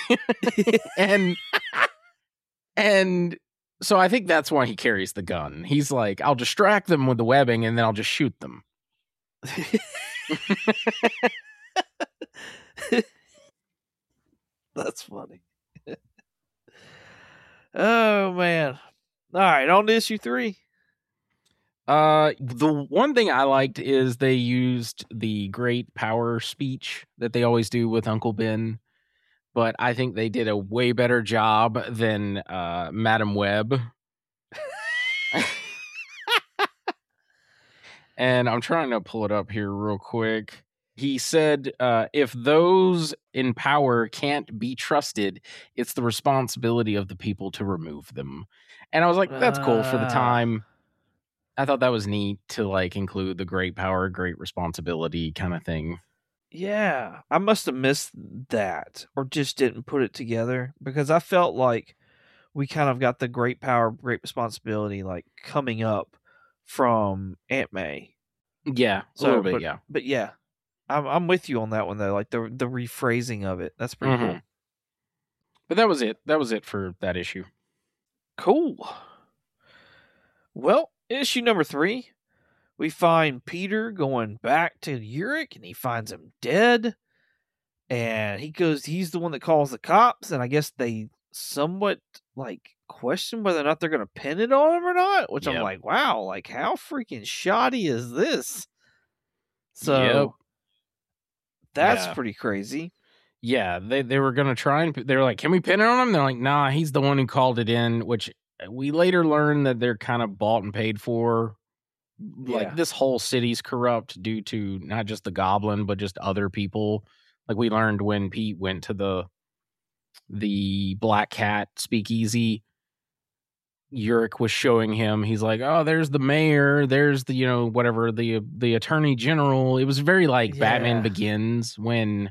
and so I think that's why he carries the gun. He's like, I'll distract them with the webbing and then I'll just shoot them. That's funny. Oh man. All right, on to issue 3. The one thing I liked is they used the great power speech that they always do with Uncle Ben, but I think they did a way better job than Madam Web. And I'm trying to pull it up here real quick. He said, if those in power can't be trusted, it's the responsibility of the people to remove them. And I was like, that's cool for the time. I thought that was neat to like include the great power, great responsibility kind of thing. Yeah, I must have missed that or just didn't put it together because I felt like we kind of got the great power, great responsibility like coming up from Aunt May. Yeah, a little bit, yeah. But yeah, I'm with you on that one though. Like the rephrasing of it, that's pretty cool. But that was it. That was it for that issue. Cool. Well, issue number 3, we find Peter going back to Uric, and he finds him dead. And he's the one that calls the cops, and I guess they somewhat like question whether or not they're going to pin it on him or not. Which I'm like, wow, like how freaking shoddy is this? So that's pretty crazy. Yeah, they were going to try and they were like, can we pin it on him? They're like, nah, he's the one who called it in, which we later learned that they're kind of bought and paid for. Like this whole city's corrupt due to not just the goblin, but just other people. Like we learned when Pete went to the Black Cat speakeasy, Uric was showing him. He's like, "Oh, there's the mayor. There's the whatever the attorney general." It was very like Batman Begins when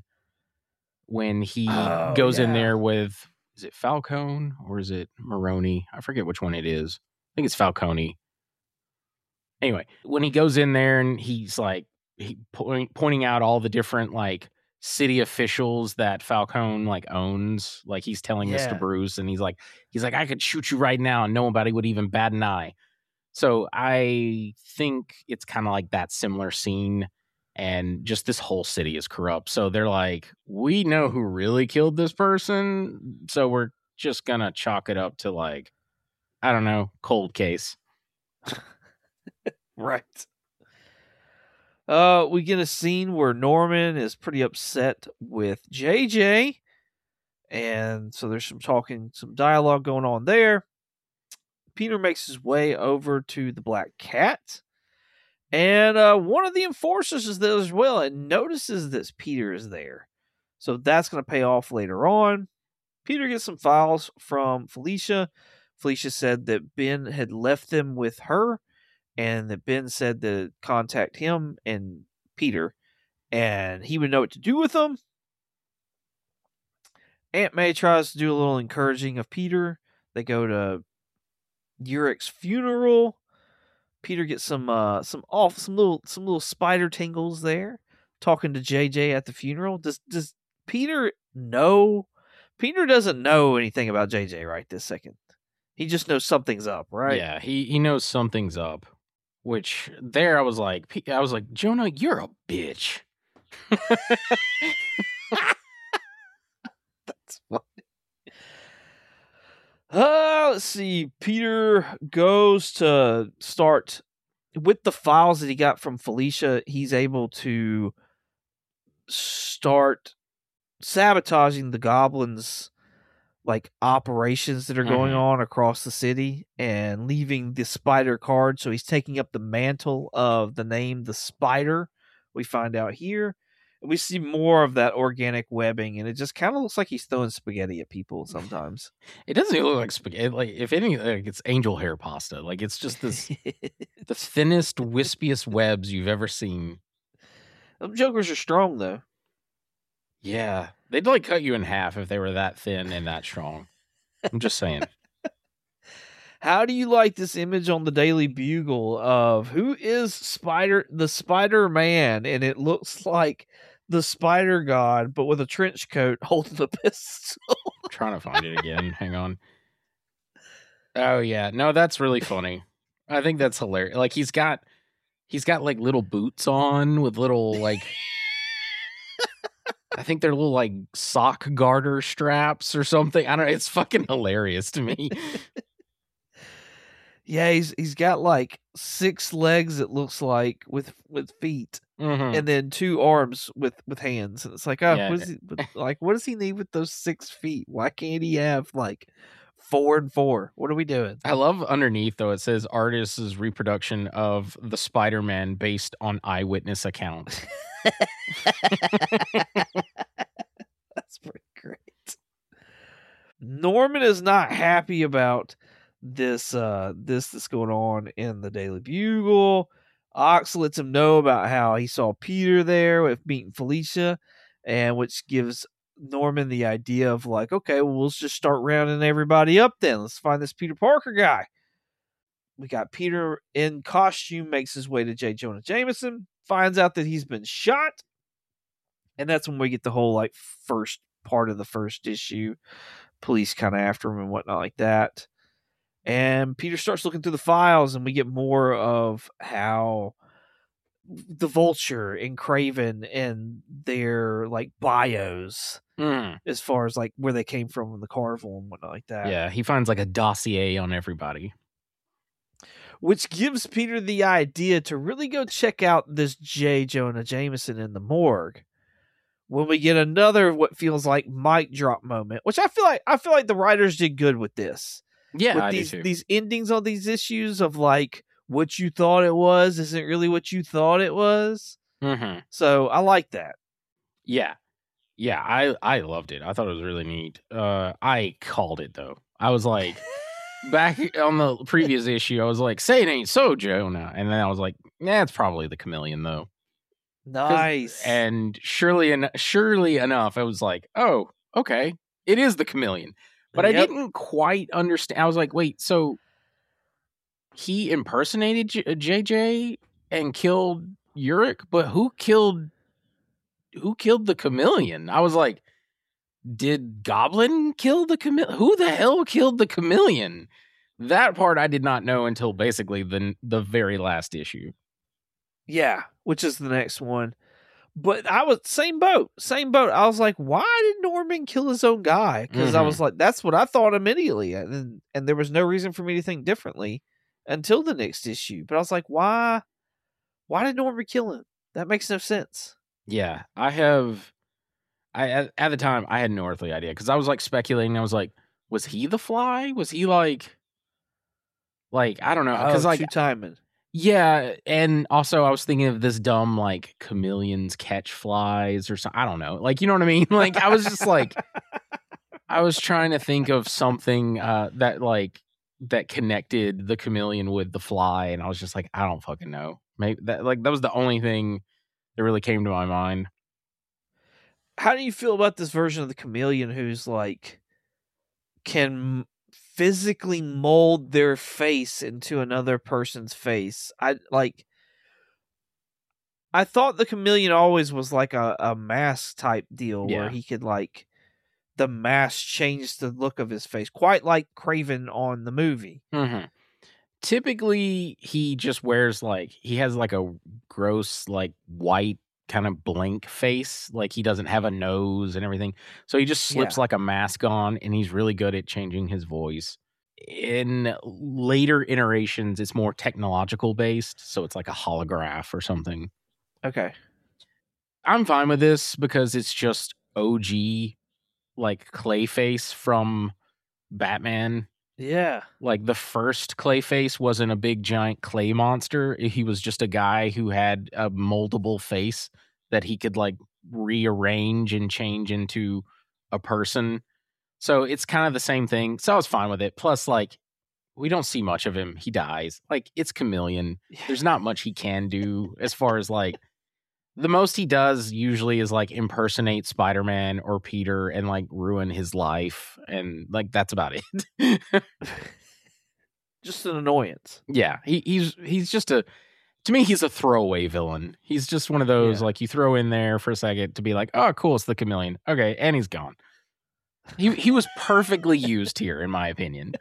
he goes in there with, is it Falcone or is it Maroni? I forget which one it is. I think it's Falcone. Anyway, when he goes in there and he's like pointing out all the different like city officials that Falcone like owns, like he's telling this to Bruce, and he's like, I could shoot you right now and nobody would even bat an eye. So I think it's kind of like that similar scene, and just this whole city is corrupt. So they're like, we know who really killed this person, so we're just gonna chalk it up to like, I don't know, cold case. Right. We get a scene where Norman is pretty upset with JJ, and so there's some dialogue going on there. Peter makes his way over to the Black Cat, and one of the enforcers is there as well and notices that Peter is there. So that's going to pay off later on. Peter gets some files from Felicia. Felicia said that Ben had left them with her, and that Ben said to contact him and Peter, and he would know what to do with them. Aunt May tries to do a little encouraging of Peter. They go to Uric's funeral. Peter gets some little spider tingles there, talking to JJ at the funeral. Does Peter know? Peter doesn't know anything about JJ right this second. He just knows something's up, right? Yeah, he knows something's up. Which there I was like, Jonah, you're a bitch. That's funny. Let's see. Peter goes to start with the files that he got from Felicia. He's able to start sabotaging the goblins' like operations that are going on across the city and leaving the spider card. So he's taking up the mantle of the name the Spider. We find out here, and we see more of that organic webbing, and it just kind of looks like he's throwing spaghetti at people sometimes. It doesn't even look like spaghetti. Like if anything, like it's angel hair pasta. Like it's just this the thinnest, wispiest webs you've ever seen. Them jokers are strong though. Yeah, they'd like cut you in half if they were that thin and that strong. I'm just saying. How do you like this image on the Daily Bugle of who is the Spider-Man? And it looks like the Spider God, but with a trench coat holding the pistol. I'm trying to find it again. Hang on. Oh yeah, no, that's really funny. I think that's hilarious. Like he's got like little boots on with little like. I think they're little like sock garter straps or something. I don't know. It's fucking hilarious to me. Yeah, he's got like 6 legs, it looks like, with feet, and then 2 arms with hands. And it's like, what does he need with those 6 feet? Why can't he have like 4 and 4? What are we doing? I love underneath though. It says artist's reproduction of the Spider-Man based on eyewitness account. That's pretty great. Norman is not happy about this that's going on in the Daily Bugle. Ox lets him know about how he saw Peter there with meeting Felicia, and which gives Norman the idea of like, okay, well, let's just start rounding everybody up then. Let's find this Peter Parker guy. We got Peter in costume, makes his way to J. Jonah Jameson, finds out that he's been shot. And that's when we get the whole like first part of the first issue. Police kind of after him and whatnot like that. And Peter starts looking through the files, and we get more of how the Vulture and Kraven and their like bios as far as like where they came from in the Carvel and whatnot like that. Yeah, he finds like a dossier on everybody. Which gives Peter the idea to really go check out this J. Jonah Jameson in the morgue. When we get another what feels like mic drop moment, which I feel like the writers did good with this. Yeah, with I do too. these endings on these issues of like what you thought it was isn't really what you thought it was. Mm-hmm. So I like that. Yeah, I loved it. I thought it was really neat. I called it though. I was like, back on the previous issue, I was like, say it ain't so, Jonah, and then I was like, nah, it's probably the Chameleon though. Nice. And surely enough, I was like, oh, okay, it is the Chameleon. But I didn't quite understand. I was like, wait, so he impersonated JJ and killed Urich, but who killed the Chameleon? I was like, did Goblin kill the Chameleon? Who the hell killed the Chameleon? That part I did not know until basically the very last issue. Yeah, which is the next one. But I was same boat. I was like, why did Norman kill his own guy? Because I was like, that's what I thought immediately, and there was no reason for me to think differently until the next issue. But I was like, why did Norman kill him? That makes no sense. Yeah, at the time I had no earthly idea because I was like speculating. I was like, was he the Fly? Was he like I don't know because like two-timing. Yeah, and also I was thinking of this dumb like chameleons catch flies or something. I don't know, like you know what I mean. Like I was just like, I was trying to think of something that connected the chameleon with the fly, and I was just like, I don't fucking know. Maybe that was the only thing that really came to my mind. How do you feel about this version of the chameleon who's like can physically mold their face into another person's face? I thought the chameleon always was like a mask type deal where he could like the mask change the look of his face, quite like Kraven on the movie. Mm-hmm. Typically, he just wears he has like a gross like white kind of blank face, like he doesn't have a nose and everything, so he just slips like a mask on, and he's really good at changing his voice. In later iterations, it's more technological based, so it's like a holograph or something. Okay, I'm fine with this because it's just OG like Clayface from Batman. Yeah, like the first Clayface wasn't a big giant clay monster. He was just a guy who had a moldable face that he could like rearrange and change into a person. So it's kind of the same thing. So I was fine with it. Plus, like, we don't see much of him. He dies. Like, it's Chameleon. There's not much he can do as far as like the most he does usually is like impersonate Spider-Man or Peter and like ruin his life. And like, that's about it. Just an annoyance. Yeah. He's just to me, he's a throwaway villain. He's just one of those, like you throw in there for a second to be like, oh, cool. It's the Chameleon. Okay. And he's gone. He was perfectly used here, in my opinion.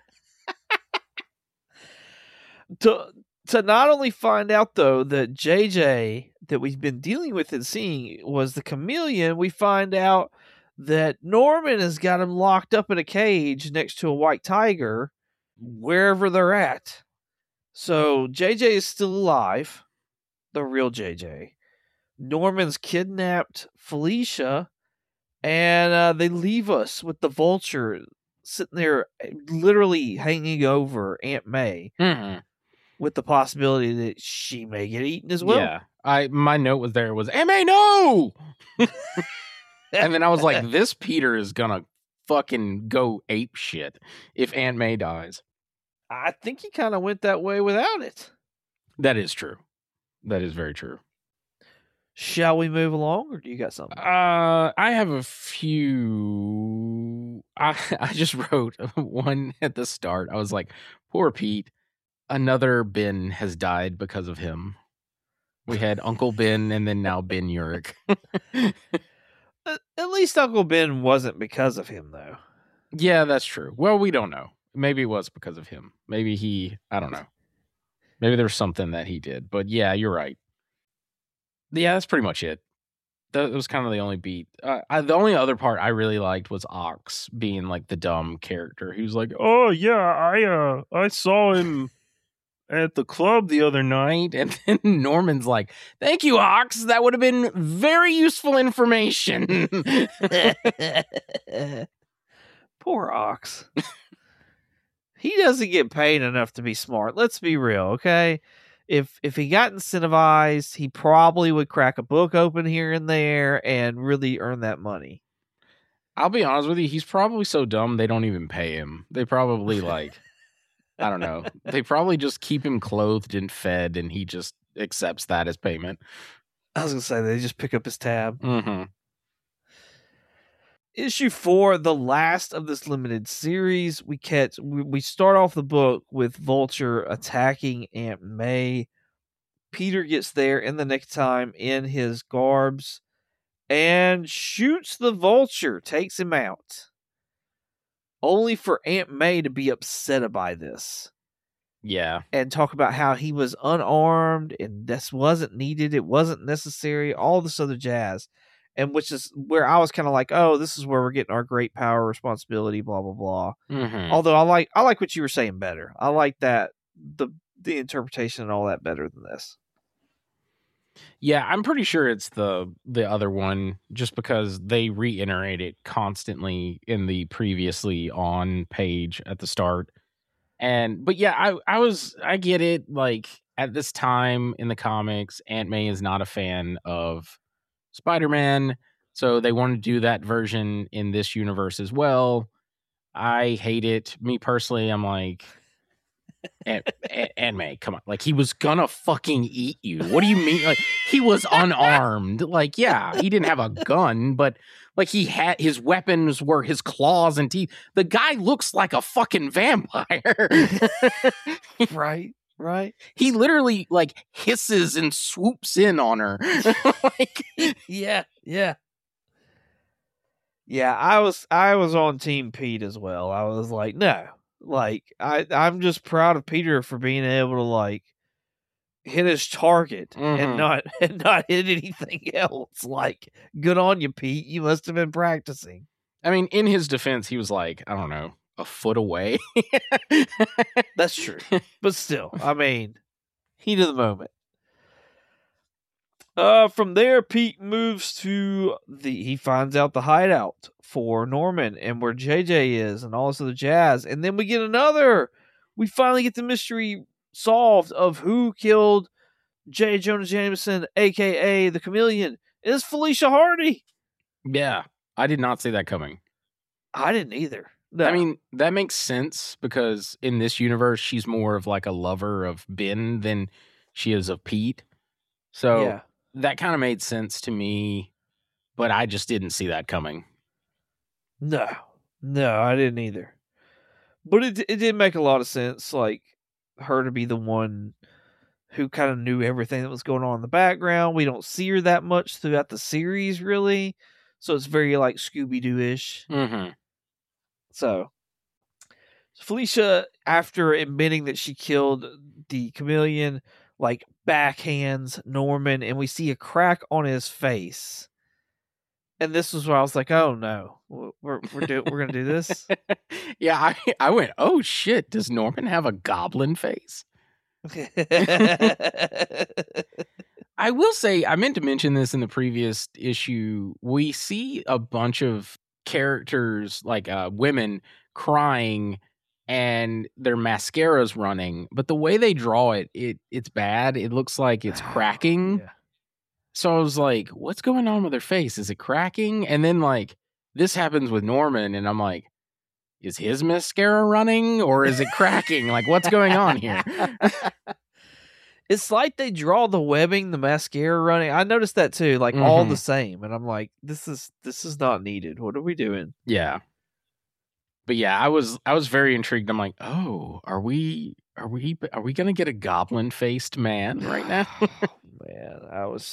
To not only find out, though, that JJ that we've been dealing with and seeing was the Chameleon, we find out that Norman has got him locked up in a cage next to a white tiger, wherever they're at. So JJ is still alive, the real JJ. Norman's kidnapped Felicia, and they leave us with the Vulture sitting there literally hanging over Aunt May. Mm-hmm. with the possibility that she may get eaten as well. Yeah. My note was Aunt no! And then I was like, this Peter is gonna fucking go ape shit if Aunt May dies. I think he kind of went that way without it. That is true. That is very true. Shall we move along, or do you got something? I have a few. I just wrote one at the start. I was like, poor Pete. Another Ben has died because of him. We had Uncle Ben and then now Ben Urich. At least Uncle Ben wasn't because of him, though. Yeah, that's true. Well, we don't know. Maybe it was because of him. Maybe I don't know. Maybe there's something that he did. But yeah, you're right. Yeah, that's pretty much it. That was kind of the only beat. The only other part I really liked was Ox being like the dumb character. He was like, "Oh yeah, I saw him at the club the other night," and then Norman's like, "Thank you, Ox. That would have been very useful information." Poor Ox. He doesn't get paid enough to be smart. Let's be real, okay? If he got incentivized, he probably would crack a book open here and there and really earn that money. I'll be honest with you, he's probably so dumb they don't even pay him. They probably I don't know. They probably just keep him clothed and fed, and he just accepts that as payment. I was going to say, they just pick up his tab. Mm-hmm. Issue 4, the last of this limited series, we start off the book with Vulture attacking Aunt May. Peter gets there in the nick of time in his garbs and shoots the Vulture, takes him out. Only for Aunt May to be upset by this. Yeah. And talk about how he was unarmed and this wasn't needed, it wasn't necessary, all this other jazz. And which is where I was kind of like, oh, this is where we're getting our great power, responsibility, blah, blah, blah. Mm-hmm. Although I like what you were saying better. I like that, the interpretation and all that better than this. Yeah, I'm pretty sure it's the other one, just because they reiterate it constantly in the previously on page at the start. But yeah, I get it. Like, at this time in the comics, Aunt May is not a fan of Spider-Man, so they want to do that version in this universe as well. I hate it. Me personally, I'm like, Aunt May, come on. Like, he was gonna fucking eat you. What do you mean? Like, he was unarmed. Like, yeah, he didn't have a gun, but like, he had, his weapons were his claws and teeth. The guy looks like a fucking vampire. Right. He literally like hisses and swoops in on her. Like, yeah. I was on Team Pete as well. I was like, no, like I'm just proud of Peter for being able to like hit his target and not hit anything else. Like, good on you, Pete. You must have been practicing. I mean, in his defense, he was like, I don't know, a foot away. That's true. But still, I mean, heat of the moment. From there, Pete moves to he finds out the hideout for Norman and where JJ is and all this other jazz. And then we finally get the mystery solved of who killed J. Jonah Jameson, a.k.a. the Chameleon. It's Felicia Hardy. Yeah, I did not see that coming. I didn't either. No. I mean, that makes sense because in this universe, she's more of like a lover of Ben than she is of Pete. So that kind of made sense to me, but I just didn't see that coming. No, I didn't either. But it did make a lot of sense, like her to be the one who kind of knew everything that was going on in the background. We don't see her that much throughout the series, really. So it's very like Scooby-Doo-ish. Mm-hmm. So Felicia, after admitting that she killed the Chameleon, like backhands Norman, and we see a crack on his face. And this was where I was like, "Oh no, we're gonna do this." Yeah, I went, "Oh shit! Does Norman have a goblin face?" I will say, I meant to mention this in the previous issue. We see a bunch of characters, like women, crying and their mascara's running, but the way they draw it's bad. It looks like it's cracking. Yeah. So I was like, what's going on with their face? Is it cracking? And then like this happens with Norman, and I'm like, is his mascara running or is it cracking? Like, what's going on here? It's like they draw the webbing, the mascara running. I noticed that too, like all the same. And I'm like, this is not needed. What are we doing? Yeah. But yeah, I was very intrigued. I'm like, oh, are we gonna get a goblin faced man right now? Man,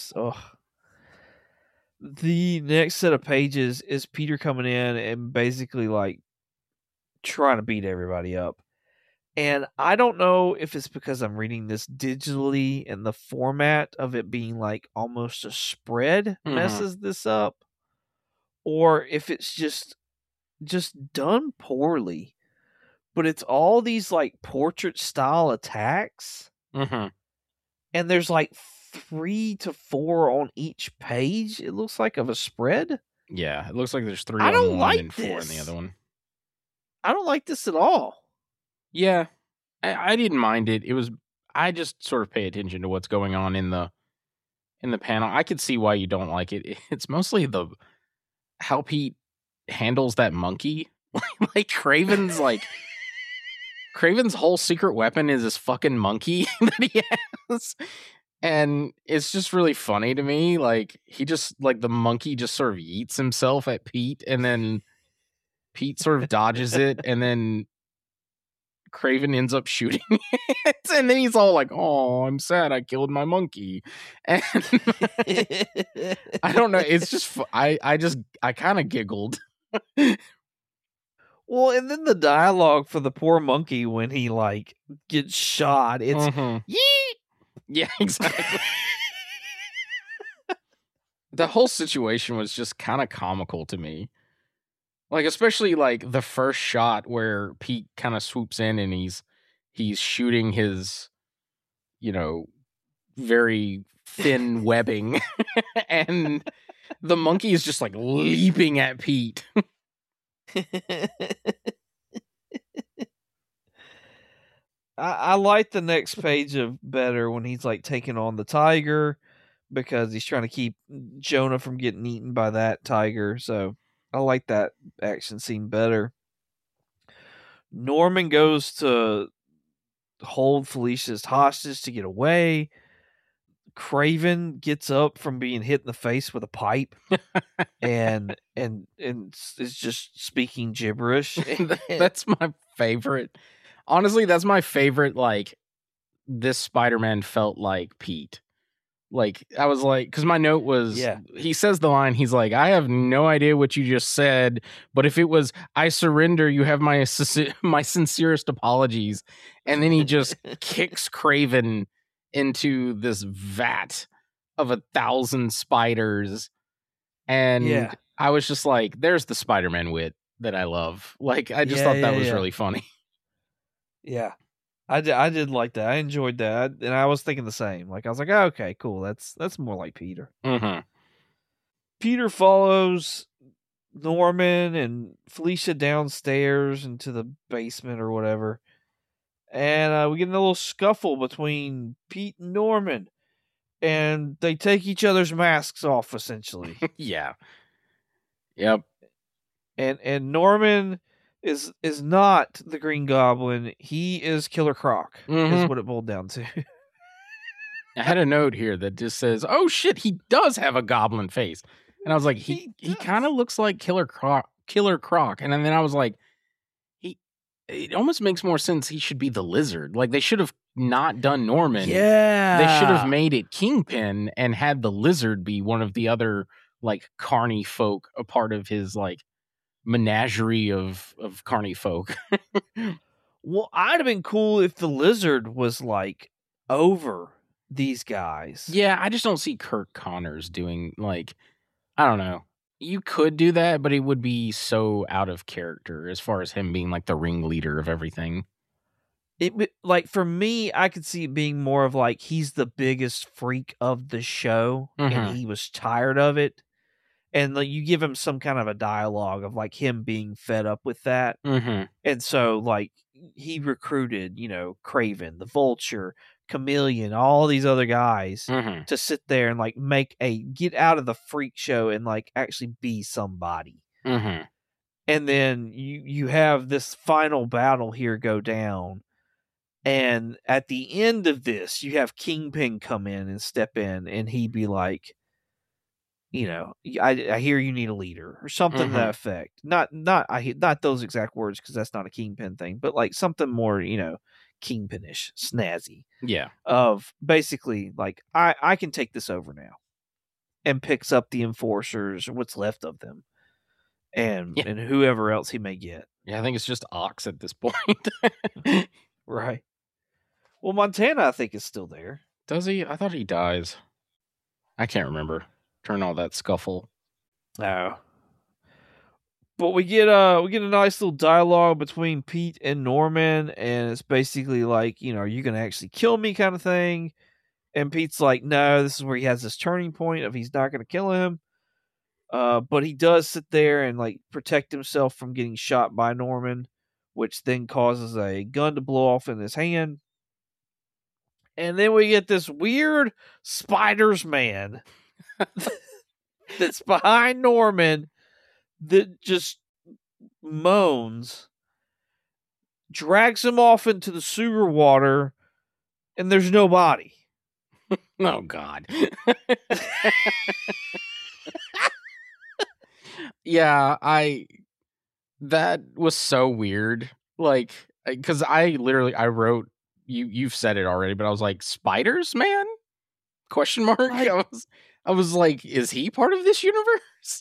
The next set of pages is Peter coming in and basically like trying to beat everybody up. And I don't know if it's because I'm reading this digitally and the format of it being like almost a spread messes this up, or if it's just done poorly. But it's all these like portrait style attacks, and there's like 3 to 4 on each page. It looks like of a spread. Yeah, it looks like there's 3 I on don't one like and 4 in the other one. I don't like this at all. Yeah, I didn't mind it. I just sort of pay attention to what's going on in the panel. I could see why you don't like it. It's mostly how Pete handles that monkey. Like Craven's whole secret weapon is this fucking monkey that he has. And it's just really funny to me. Like he just like the monkey just sort of yeets himself at Pete, and then Pete sort of dodges it, and then Craven ends up shooting it, and then he's all like, "Oh, I'm sad I killed my monkey." And I don't know. It's just I kind of giggled. Well, and then the dialogue for the poor monkey when he like gets shot, it's yeet. Yeah, exactly. The whole situation was just kind of comical to me. Like, especially like the first shot where Pete kind of swoops in and he's shooting his, very thin webbing, and the monkey is just like leaping at Pete. I like the next page of better when he's like taking on the tiger, because he's trying to keep Jonah from getting eaten by that tiger. So I like that action scene better. Norman goes to hold Felicia's hostage to get away. Craven gets up from being hit in the face with a pipe and is just speaking gibberish. That's my favorite. Honestly, that's my favorite. Like, this Spider-Man felt like Pete. Like, I was like, because my note was, he says the line, he's like, I have no idea what you just said, but if it was, I surrender, you have my sincerest apologies. And then he just kicks Craven into this vat of 1,000 spiders. And I was just like, there's the Spider-Man wit that I love. Like, I just thought that was really funny. Yeah. I did like that. I enjoyed that, and I was thinking the same. Like I was like, oh, okay, cool. That's more like Peter. Peter follows Norman and Felicia downstairs into the basement or whatever, and we get in a little scuffle between Pete and Norman, and they take each other's masks off essentially. Yeah. Yep. And Norman is not the Green Goblin. He is Killer Croc, is what it boiled down to. I had a note here that just says, oh shit, he does have a goblin face. And I was like, he kind of looks like Killer Croc. And then I was like, it almost makes more sense he should be the Lizard. Like, they should have not done Norman. Yeah. They should have made it Kingpin and had the Lizard be one of the other, like, carny folk, a part of his, like, menagerie of carny folk. Well, I'd have been cool if the Lizard was like over these guys. Yeah, I just don't see Kirk Connors doing, like, I don't know. You could do that, but it would be so out of character as far as him being like the ringleader of everything. It like, for me, I could see it being more of like he's the biggest freak of the show and he was tired of it. and like you give him some kind of a dialogue of like him being fed up with that. Mm-hmm. And so like he recruited, Craven, the Vulture, Chameleon, all these other guys Mm-hmm. to sit there and like get out of the freak show and like actually be somebody. Mm-hmm. And then you have this final battle here go down. And at the end of this, you have Kingpin come in and step in, and he'd be like, I hear you need a leader or something to that effect. Not those exact words, because that's not a Kingpin thing, but like something more, Kingpinish, snazzy. Yeah. Of basically like, I can take this over now, and picks up the Enforcers, what's left of them, and whoever else he may get. Yeah, I think it's just Ox at this point. Right. Well, Montana, I think, is still there. Does he? I thought he dies. I can't remember. Turn all that scuffle. No. But we get a nice little dialogue between Pete and Norman, and it's basically like, are you gonna actually kill me kind of thing? And Pete's like, no, this is where he has this turning point of he's not gonna kill him. But he does sit there and like protect himself from getting shot by Norman, which then causes a gun to blow off in his hand. And then we get this weird Spiders man that's behind Norman that just moans, drags him off into the sewer water, and there's no body. Oh, God. Yeah, that was so weird. Like, because I wrote, you've said it already, but I was like, Spiders man? Question mark? I was like, is he part of this universe?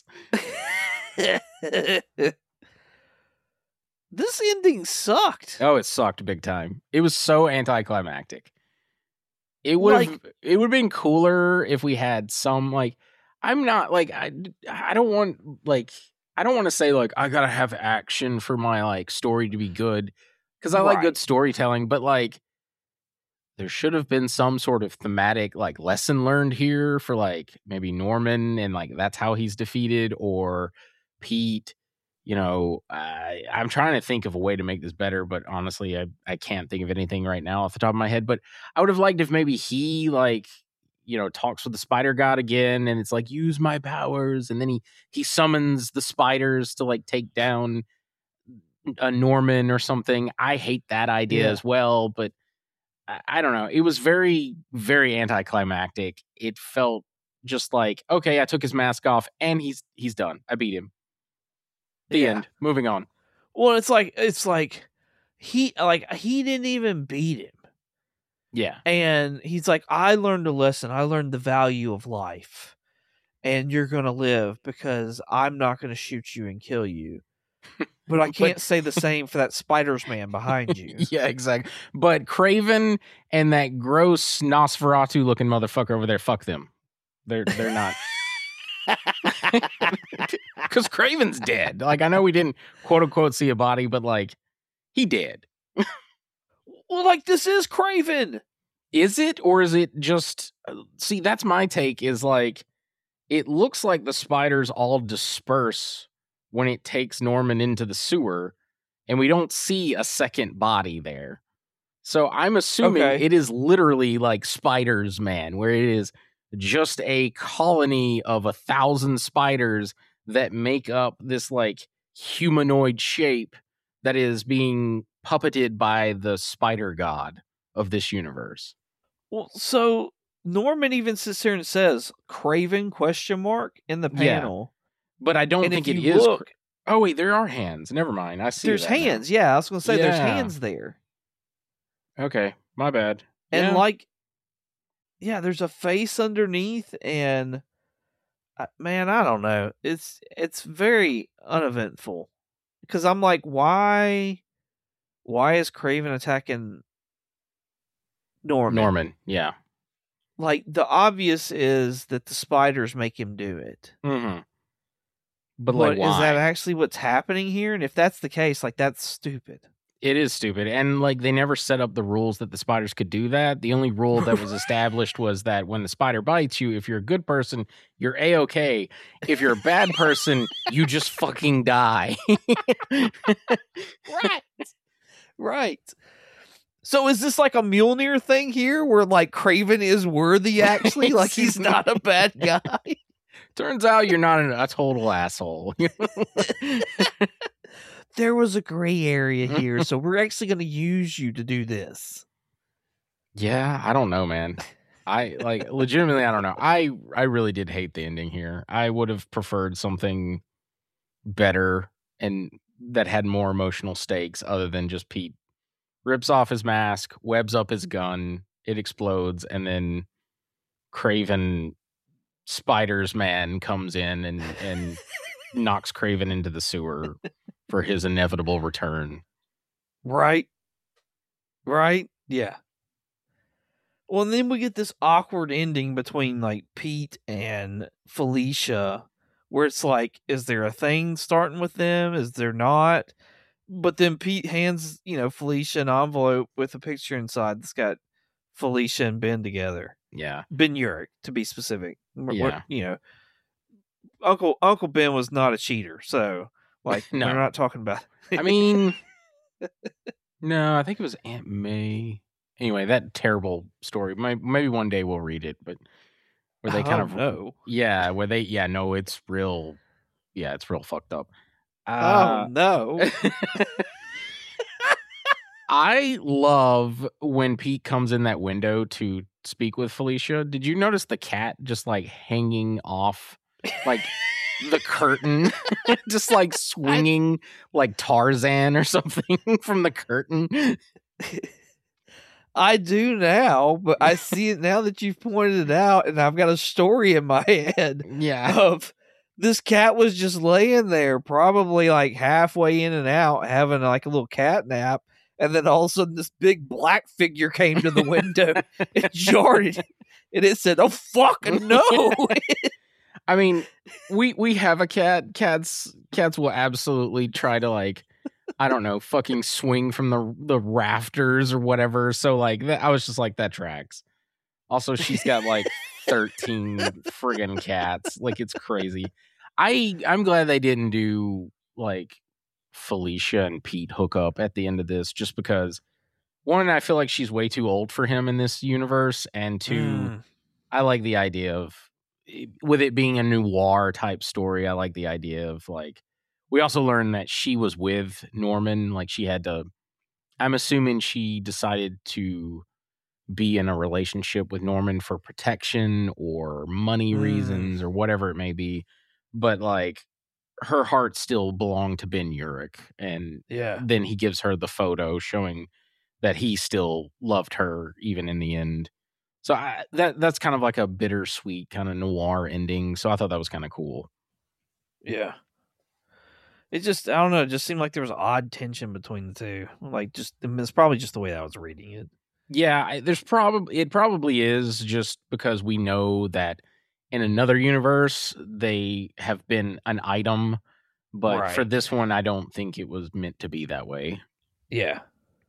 This ending sucked. Oh, it sucked big time. It was so anticlimactic. It would have been cooler if we had some like, I'm not like, I don't want to say like I gotta have action for my like story to be good, because I like good storytelling, but like there should have been some sort of thematic like lesson learned here for like maybe Norman, and like that's how he's defeated, or Pete. I'm trying to think of a way to make this better, but honestly, I can't think of anything right now off the top of my head. But I would have liked if maybe he like, talks with the Spider God again, and it's like, use my powers, and then he summons the spiders to like take down a Norman or something. I hate that idea as well, but I don't know. It was very, very anticlimactic. It felt just like, okay, I took his mask off and he's done. I beat him. The end. Moving on. Well, it's like he didn't even beat him. Yeah. And he's like, I learned a lesson. I learned the value of life. And you're going to live because I'm not going to shoot you and kill you. But I can't say the same for that Spiders man behind you. Yeah, exactly. But Craven and that gross Nosferatu looking motherfucker over there, fuck them. They're not. Because Craven's dead. Like, I know we didn't quote unquote see a body, but like, he dead. Well, like, this is Craven. Is it? Or is it just... See, that's my take, is like, it looks like the spiders all disperse when it takes Norman into the sewer, and we don't see a second body there. So I'm assuming it is literally like Spiders Man, where it is just a colony of 1,000 spiders that make up this like humanoid shape that is being puppeted by the spider god of this universe. Well, so Norman even sits here and says Craven ? In the panel. But I don't think it is. Oh, wait, there are hands. Never mind. I see. There's hands. Yeah, I was going to say there's hands there. Okay, my bad. And there's a face underneath, and man, I don't know. It's very uneventful, because I'm like, why is Craven attacking Norman? Norman, yeah. Like, the obvious is that the spiders make him do it. Mm-hmm. But like, why? Is that actually what's happening here? And if that's the case, like, that's stupid. It is stupid. And like they never set up the rules that the spiders could do that. The only rule that was established was that when the spider bites you, if you're a good person, you're A-okay. If you're a bad person, you just fucking die. Right. Right. So is this like a Mjolnir thing here where like Kraven is worthy actually? Like he's not a bad guy? Turns out you're not a total asshole. There was a gray area here, so we're actually going to use you to do this. Yeah, I don't know, man. Legitimately, I don't know. I really did hate the ending here. I would have preferred something better and that had more emotional stakes other than just Pete rips off his mask, webs up his gun, it explodes, and then Kraven Spiders Man comes in and knocks Kraven into the sewer for his inevitable return. Right. Yeah. Well, and then we get this awkward ending between like Pete and Felicia where it's like, is there a thing starting with them? Is there not? But then Pete hands, Felicia an envelope with a picture inside that's got Felicia and Ben together. Yeah. Ben Urich, to be specific. Yeah. Uncle Ben was not a cheater, so like No. we're not talking about. I mean, no, I think it was Aunt May. Anyway, that terrible story. Maybe one day we'll read it, but where they kind of no. Yeah, where they no, it's real. Yeah, it's real fucked up. Oh no. I love when Pete comes in that window to speak with Felicia. Did you notice the cat just like hanging off like the curtain, just like swinging like Tarzan or something from the curtain? I do now, but I see it now that you've pointed it out, and I've got a story in my head of this cat was just laying there, probably like halfway in and out, having like a little cat nap, and then all of a sudden this big black figure came to the window and jarred it, and it said, "Oh fucking no!" I mean, we have a cat. Cats will absolutely try to like, I don't know, fucking swing from the rafters or whatever. So like, I was just like, that tracks. Also, she's got like 13 friggin' cats. Like, it's crazy. I'm glad they didn't do like Felicia and Pete hook up at the end of this, just because one, I feel like she's way too old for him in this universe, and two, I like the idea of, with it being a noir type story, I like the idea of like, we also learned that she was with Norman. Like she had to, I'm assuming she decided to be in a relationship with Norman for protection or money reasons or whatever it may be. But like her heart still belonged to Ben Urich. And then he gives her the photo showing that he still loved her even in the end. So that's kind of like a bittersweet kind of noir ending. So I thought that was kind of cool. Yeah. It just, I don't know, it just seemed like there was odd tension between the two. Like, it's probably just the way I was reading it. Yeah, it probably is, just because we know that in another universe they have been an item, but for this one, I don't think it was meant to be that way. Yeah.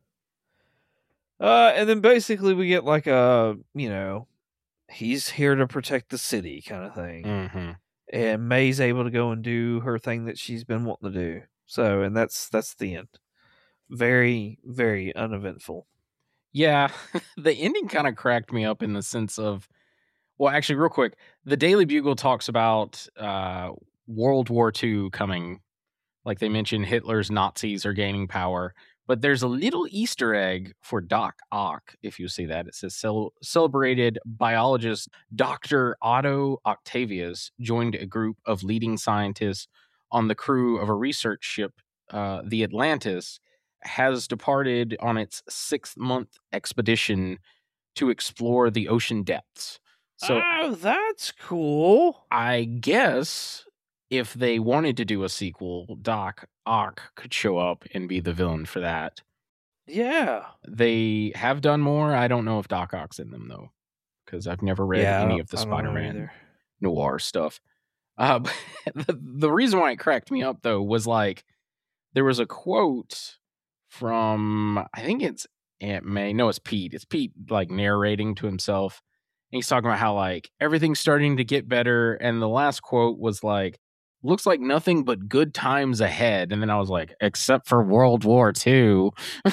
And then basically we get like a, he's here to protect the city kind of thing. Mm-hmm. And May's able to go and do her thing that she's been wanting to do. So, and that's the end. Very, very uneventful. Yeah, the ending kind of cracked me up in the sense of, well, actually, real quick, the Daily Bugle talks about World War II coming. Like they mentioned, Hitler's Nazis are gaining power. But there's a little Easter egg for Doc Ock, if you see that. It says celebrated biologist Dr. Otto Octavius joined a group of leading scientists on the crew of a research ship, the Atlantis, has departed on its 6-month expedition to explore the ocean depths. So, oh, that's cool. I guess if they wanted to do a sequel, Doc Ock could show up and be the villain for that. Yeah. They have done more. I don't know if Doc Ock's in them, though, because I've never read any of the Spider-Man noir stuff. The reason why it cracked me up, though, was like, there was a quote from, I think it's Aunt May. No, it's Pete. It's Pete like narrating to himself. And he's talking about how like everything's starting to get better. And the last quote was like, looks like nothing but good times ahead. And then I was like, except for World War II.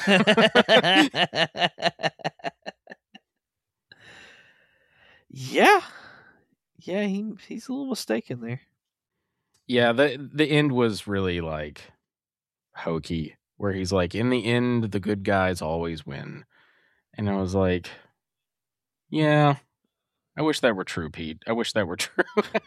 Yeah. Yeah, he's a little mistaken there. Yeah, the end was really like hokey, where he's like, in the end, the good guys always win. And I was like, yeah, I wish that were true, Pete. I wish that were true.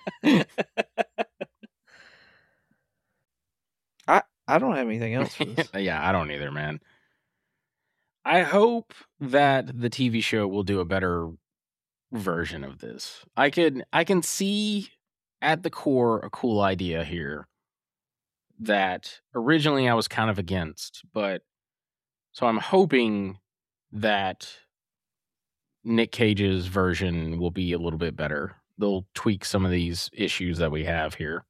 I don't have anything else for this. Yeah, I don't either, man. I hope that the TV show will do a better version of this. I can see at the core a cool idea here that originally I was kind of against, but so I'm hoping that Nick Cage's version will be a little bit better. They'll tweak some of these issues that we have here.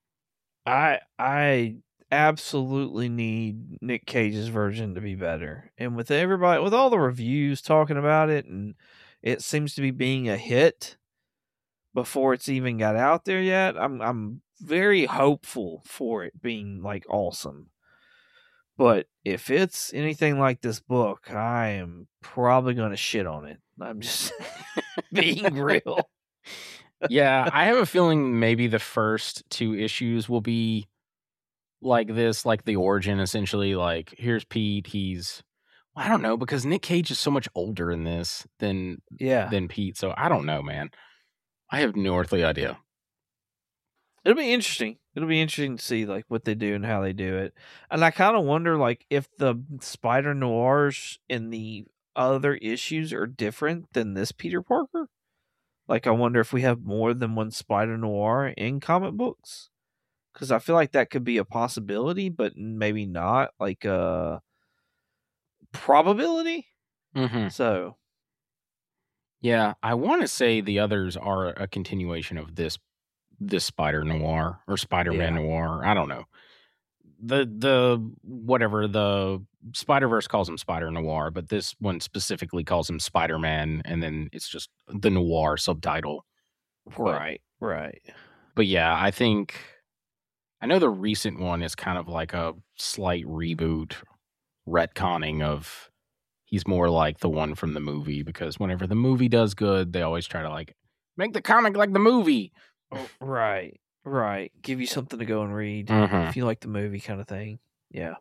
I absolutely need Nick Cage's version to be better. And with everybody, with all the reviews talking about it, and it seems to be being a hit before it's even got out there yet, I'm very hopeful for it being like awesome. But if it's anything like this book, I am probably going to shit on it. I'm just being real. Yeah, I have a feeling maybe the first 2 issues will be like this, like the origin, essentially. Like, here's Pete. He's, I don't know, because Nick Cage is so much older in this than Pete. So I don't know, man. I have no earthly idea. It'll be interesting. It'll be interesting to see like what they do and how they do it. And I kind of wonder like if the Spider Noirs in the other issues are different than this Peter Parker. Like, I wonder if we have more than one Spider Noir in comic books. Because I feel like that could be a possibility, but maybe not like a probability. Mm-hmm. So, yeah, I want to say the others are a continuation of this Spider Noir or Spider-Man Noir. I don't know. The whatever, the Spider-Verse calls him Spider Noir, but this one specifically calls him Spider-Man, and then it's just the Noir subtitle. Right. But yeah, I know the recent one is kind of like a slight reboot, retconning of he's more like the one from the movie, because whenever the movie does good, they always try to like make the comic like the movie. Oh, right. Give you something to go and read if you like the movie kind of thing. Yeah.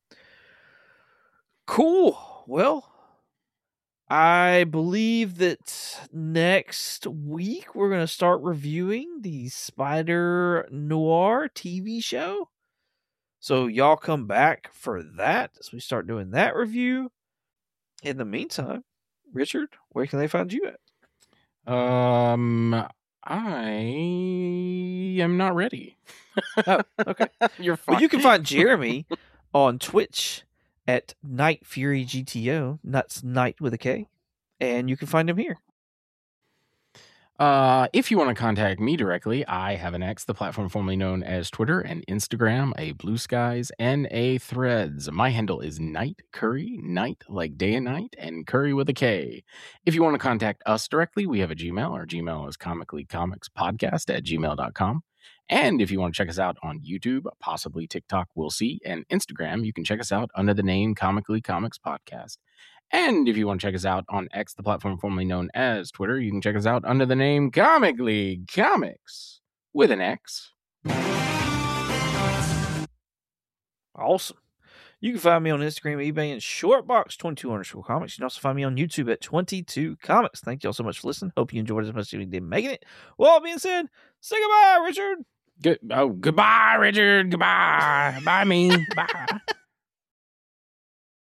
Cool. Well, I believe that next week we're going to start reviewing the Spider Noir TV show. So y'all come back for that as we start doing that review. In the meantime, Richard, where can they find you at? I am not ready. Oh, okay. You're fine. Well, you can find Jeremy on Twitch at Night Fury GTO. That's Night with a K. And you can find him here. If you want to contact me directly, I have an X, the platform formerly known as Twitter, and Instagram, a Blue Skies, and a Threads. My handle is Night Curry, night like day and night, and Curry with a K. If you want to contact us directly, we have a Gmail. Our Gmail is comicallycomicspodcast@gmail.com. And if you want to check us out on YouTube, possibly TikTok, we'll see, and Instagram, you can check us out under the name Comically Comics Podcast. And if you want to check us out on X, the platform formerly known as Twitter, you can check us out under the name Comic League Comics with an X. Awesome. You can find me on Instagram, eBay, and Shortbox22_comics. You can also find me on YouTube at 22 Comics. Thank you all so much for listening. Hope you enjoyed as much as we did making it. Well, all being said, say goodbye, Richard. Goodbye, Richard. Goodbye. Bye, me. Bye.